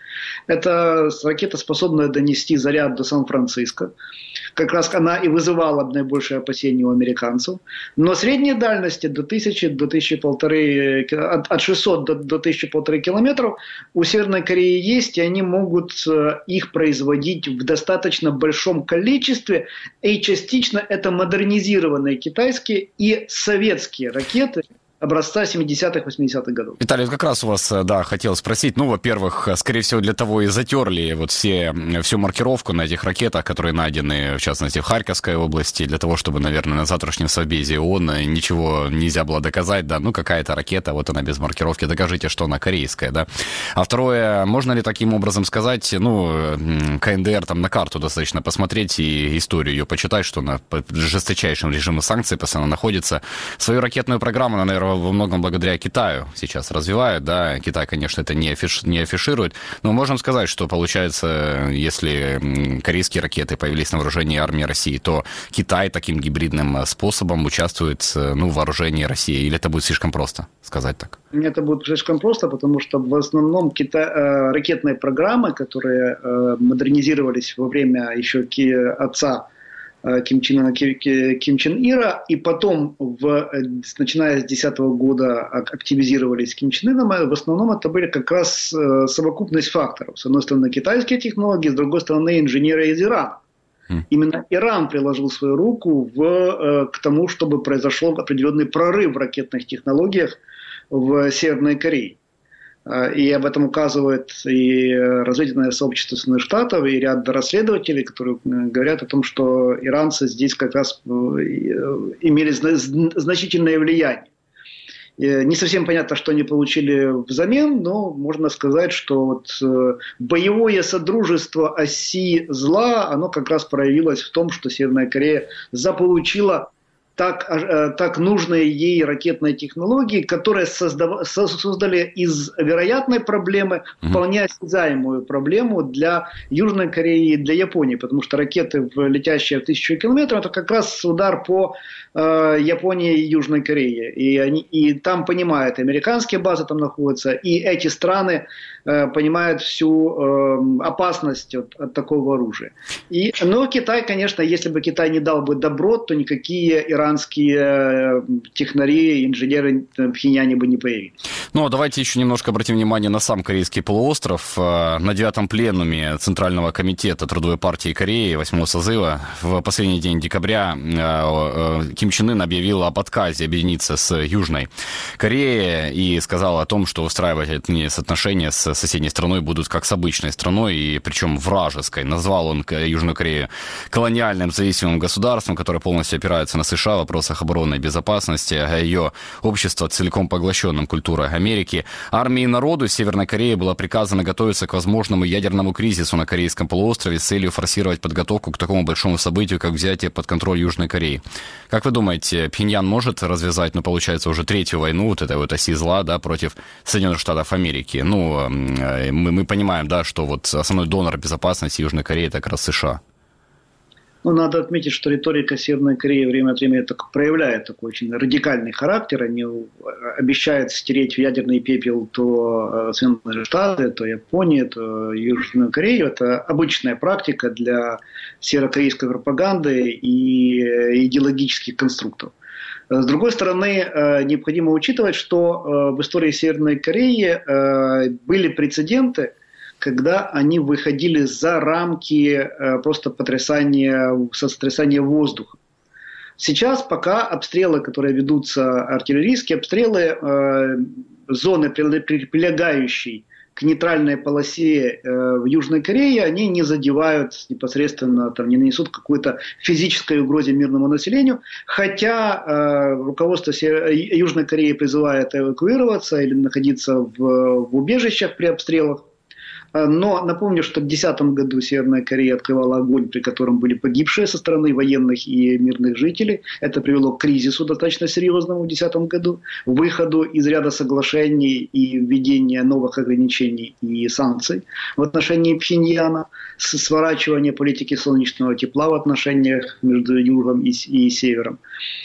Это ракета, способная донести заряд до Сан-Франциско. Как раз она и вызывала наибольшее опасение у американцев. Но средней дальности до тысячи, до тысячи полторы, от шестисот до, до тысячи полторы километров у Северной Кореи есть, и они могут их производить в достаточно большом количестве. И частично это модернизированные китайские и советские ракеты образца семидесятых, восьмидесятых годов. Виталий, как раз у вас, да, хотел спросить, ну, во-первых, скорее всего, для того и затерли вот все, всю маркировку на этих ракетах, которые найдены, в частности, в Харьковской области, для того, чтобы, наверное, на завтрашнем Совбезе ООН ничего нельзя было доказать, да, ну, какая-то ракета, вот она без маркировки, докажите, что она корейская, да. А второе, можно ли таким образом сказать, ну, КНДР там на карту достаточно посмотреть и историю ее почитать, что она под жесточайшим режимом санкций постоянно находится. Свою ракетную программу, она, наверное, во многом благодаря Китаю сейчас развивают, да, Китай, конечно, это не, афиш, не афиширует, но можем сказать, что получается, если корейские ракеты появились на вооружении армии России, то Китай таким гибридным способом участвует, ну, в вооружении России, или это будет слишком просто сказать так? Это будет слишком просто, потому что в основном Китай, э, ракетные программы, которые э, модернизировались во время еще ки, отца Ким Чен Ына, Ким Чен Ира, и потом, в, начиная с две тысячи десятого года, активизировались Ким Чен Ыном, в основном это были как раз совокупность факторов. С одной стороны, китайские технологии, с другой стороны, инженеры из Ирана. Mm. Именно Иран приложил свою руку в, к тому, чтобы произошел определенный прорыв в ракетных технологиях в Северной Корее. И об этом указывает и разведывательное сообщество Соединенных Штатов, и ряд расследователей, которые говорят о том, что иранцы здесь как раз имели значительное влияние. Не совсем понятно, что они получили взамен, но можно сказать, что вот боевое содружество оси зла, оно как раз проявилось в том, что Северная Корея заполучила так, так нужные ей ракетные технологии, которые создав, создали из вероятной проблемы вполне осязаемую проблему для Южной Кореи и для Японии, потому что ракеты, летящие в тысячу километров, это как раз удар по э, Японии и Южной Корее. И, они, и там понимают, и американские базы там находятся, и эти страны э, понимают всю э, опасность от, от такого оружия. И, но Китай, конечно, если бы Китай не дал бы добро, то никакие иранские технари, инженеры в Пхеньяне бы не появились. Ну, а давайте еще немножко обратим внимание на сам Корейский полуостров. На девятом пленуме Центрального комитета Трудовой партии Кореи восьмого созыва в последний день декабря Ким Чен Ын объявил об отказе объединиться с Южной Кореей и сказал о том, что устраивать отношения с соседней страной будут как с обычной страной, и причем вражеской. Назвал он Южную Корею колониальным зависимым государством, которое полностью опирается на США в вопросах оборонной безопасности, а ее общество целиком поглощенным культурой Америки. Армии и народу Северной Кореи было приказано готовиться к возможному ядерному кризису на Корейском полуострове с целью форсировать подготовку к такому большому событию, как взятие под контроль Южной Кореи. Как вы думаете, Пхеньян может развязать, ну, получается, уже третью войну, вот этой вот оси зла, да, против Соединенных Штатов Америки? Ну, мы, мы понимаем, да, что вот основной донор безопасности Южной Кореи – это как раз США. Ну, надо отметить, что риторика Северной Кореи время от времени так проявляет такой очень радикальный характер. Они обещают стереть в ядерный пепел то Соединенные Штаты, то Японию, то Южную Корею. Это обычная практика для северокорейской пропаганды и идеологических конструктов. С другой стороны, необходимо учитывать, что в истории Северной Кореи были прецеденты, когда они выходили за рамки э, просто потрясания, сотрясания воздуха. Сейчас пока обстрелы, которые ведутся, артиллерийские обстрелы, э, зоны, прилегающей к нейтральной полосе э, в Южной Корее, они не задевают непосредственно, там, не нанесут какой-то физической угрозе мирному населению, хотя э, руководство Южной Кореи призывает эвакуироваться или находиться в, в убежищах при обстрелах. Но напомню, что в две тысячи десятом году Северная Корея открывала огонь, при котором были погибшие со стороны военных и мирных жителей. Это привело к кризису достаточно серьезному в две тысячи десятом году, выходу из ряда соглашений и введения новых ограничений и санкций в отношении Пхеньяна, сворачивания политики солнечного тепла в отношениях между Югом и, и Севером.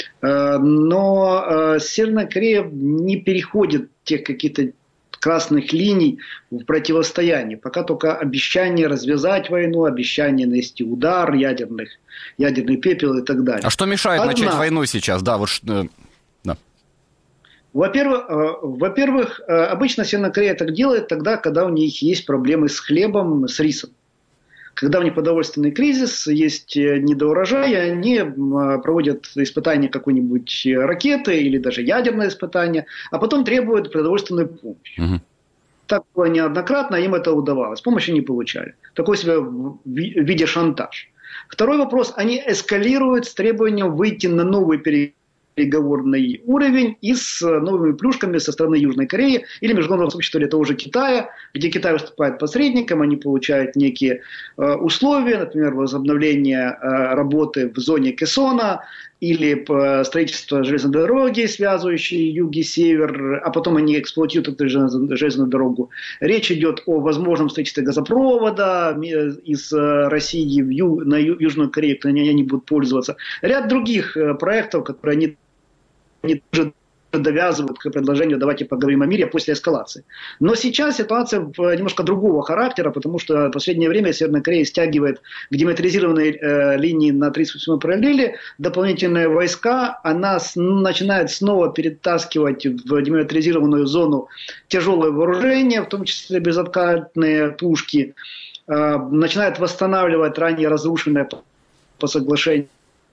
Но Северная Корея не переходит тех каких-то красных линий в противостоянии. Пока только обещание развязать войну, обещание нанести удар, ядерных, ядерный пепел и так далее. А что мешает Одна... начать войну сейчас? Да, вот, да. Во-первых, во-первых, обычно Северная Корея так делает тогда, когда у них есть проблемы с хлебом, с рисом. Когда у них продовольственный кризис, есть недоурожай, они проводят испытания какой-нибудь ракеты или даже ядерное испытание, а потом требуют продовольственную помощь. Угу. Так было неоднократно, им это удавалось. Помощи не получали. Такой себе в виде шантаж. Второй вопрос. Они эскалируют с требованием выйти на новый переговорный переговорный уровень и с новыми плюшками со стороны Южной Кореи или международного сообщества, или того же Китая, где Китай выступает посредником, они получают некие э, условия, например, возобновление э, работы в зоне Кессона или строительство железной дороги, связывающей юг и север, а потом они эксплуатируют эту железную дорогу. Речь идет о возможном строительстве газопровода из России в ю, на Южную Корею, которые они будут пользоваться. Ряд других проектов, которые они они тоже довязывают к предложению «давайте поговорим о мире» после эскалации. Но сейчас ситуация немножко другого характера, потому что в последнее время Северная Корея стягивает к демилитаризированной э, линии на тридцать восьмой параллели дополнительные войска. Она с, начинает снова перетаскивать в демилитаризированную зону тяжелое вооружение, в том числе безоткатные пушки. Э, начинает восстанавливать ранее разрушенное по, по соглашению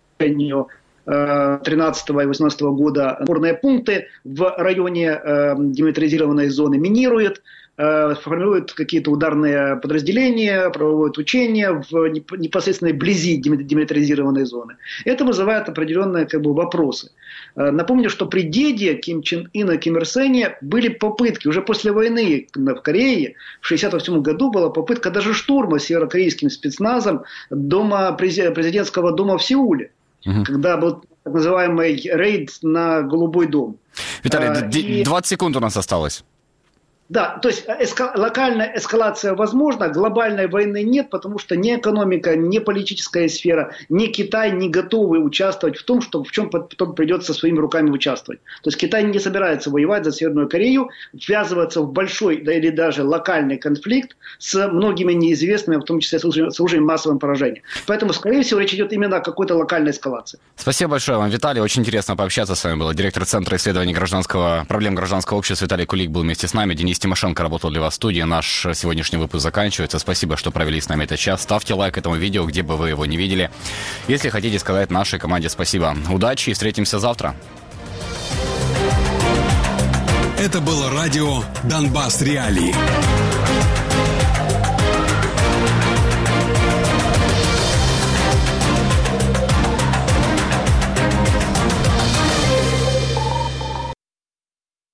тринадцатого и восемнадцатого года опорные пункты в районе э, демилитаризированной зоны, минирует, э, формирует какие-то ударные подразделения, проводит учения в непосредственной близи демилитаризированной зоны. Это вызывает определенные как бы, вопросы. Э, напомню, что при деде Ким Чен Ына и Ким Ир Сене были попытки, уже после войны в Корее, в шестьдесят восьмом году была попытка даже штурма северокорейским спецназом дома, президентского дома в Сеуле. Uh-huh. Когда был так называемый рейд на Голубой дом. Виталий, и... двадцать секунд у нас осталось. Да, то есть эска- локальная эскалация возможна, глобальной войны нет, потому что ни экономика, ни политическая сфера, ни Китай не готовы участвовать в том, что, в чем потом придется своими руками участвовать. То есть Китай не собирается воевать за Северную Корею, ввязываться в большой, да или даже локальный конфликт с многими неизвестными, в том числе с оружием, с оружием массового поражения. Поэтому, скорее всего, речь идет именно о какой-то локальной эскалации. Спасибо большое вам, Виталий. Очень интересно пообщаться с вами было. Директор Центра исследований гражданского, проблем гражданского общества Виталий Кулик был вместе с нами. Денис Тимошенко работал для вас в студии. Наш сегодняшний выпуск заканчивается. Спасибо, что провели с нами этот час. Ставьте лайк этому видео, где бы вы его не видели. Если хотите сказать нашей команде спасибо. Удачи и встретимся завтра. Это было радио «Донбасс Реалии».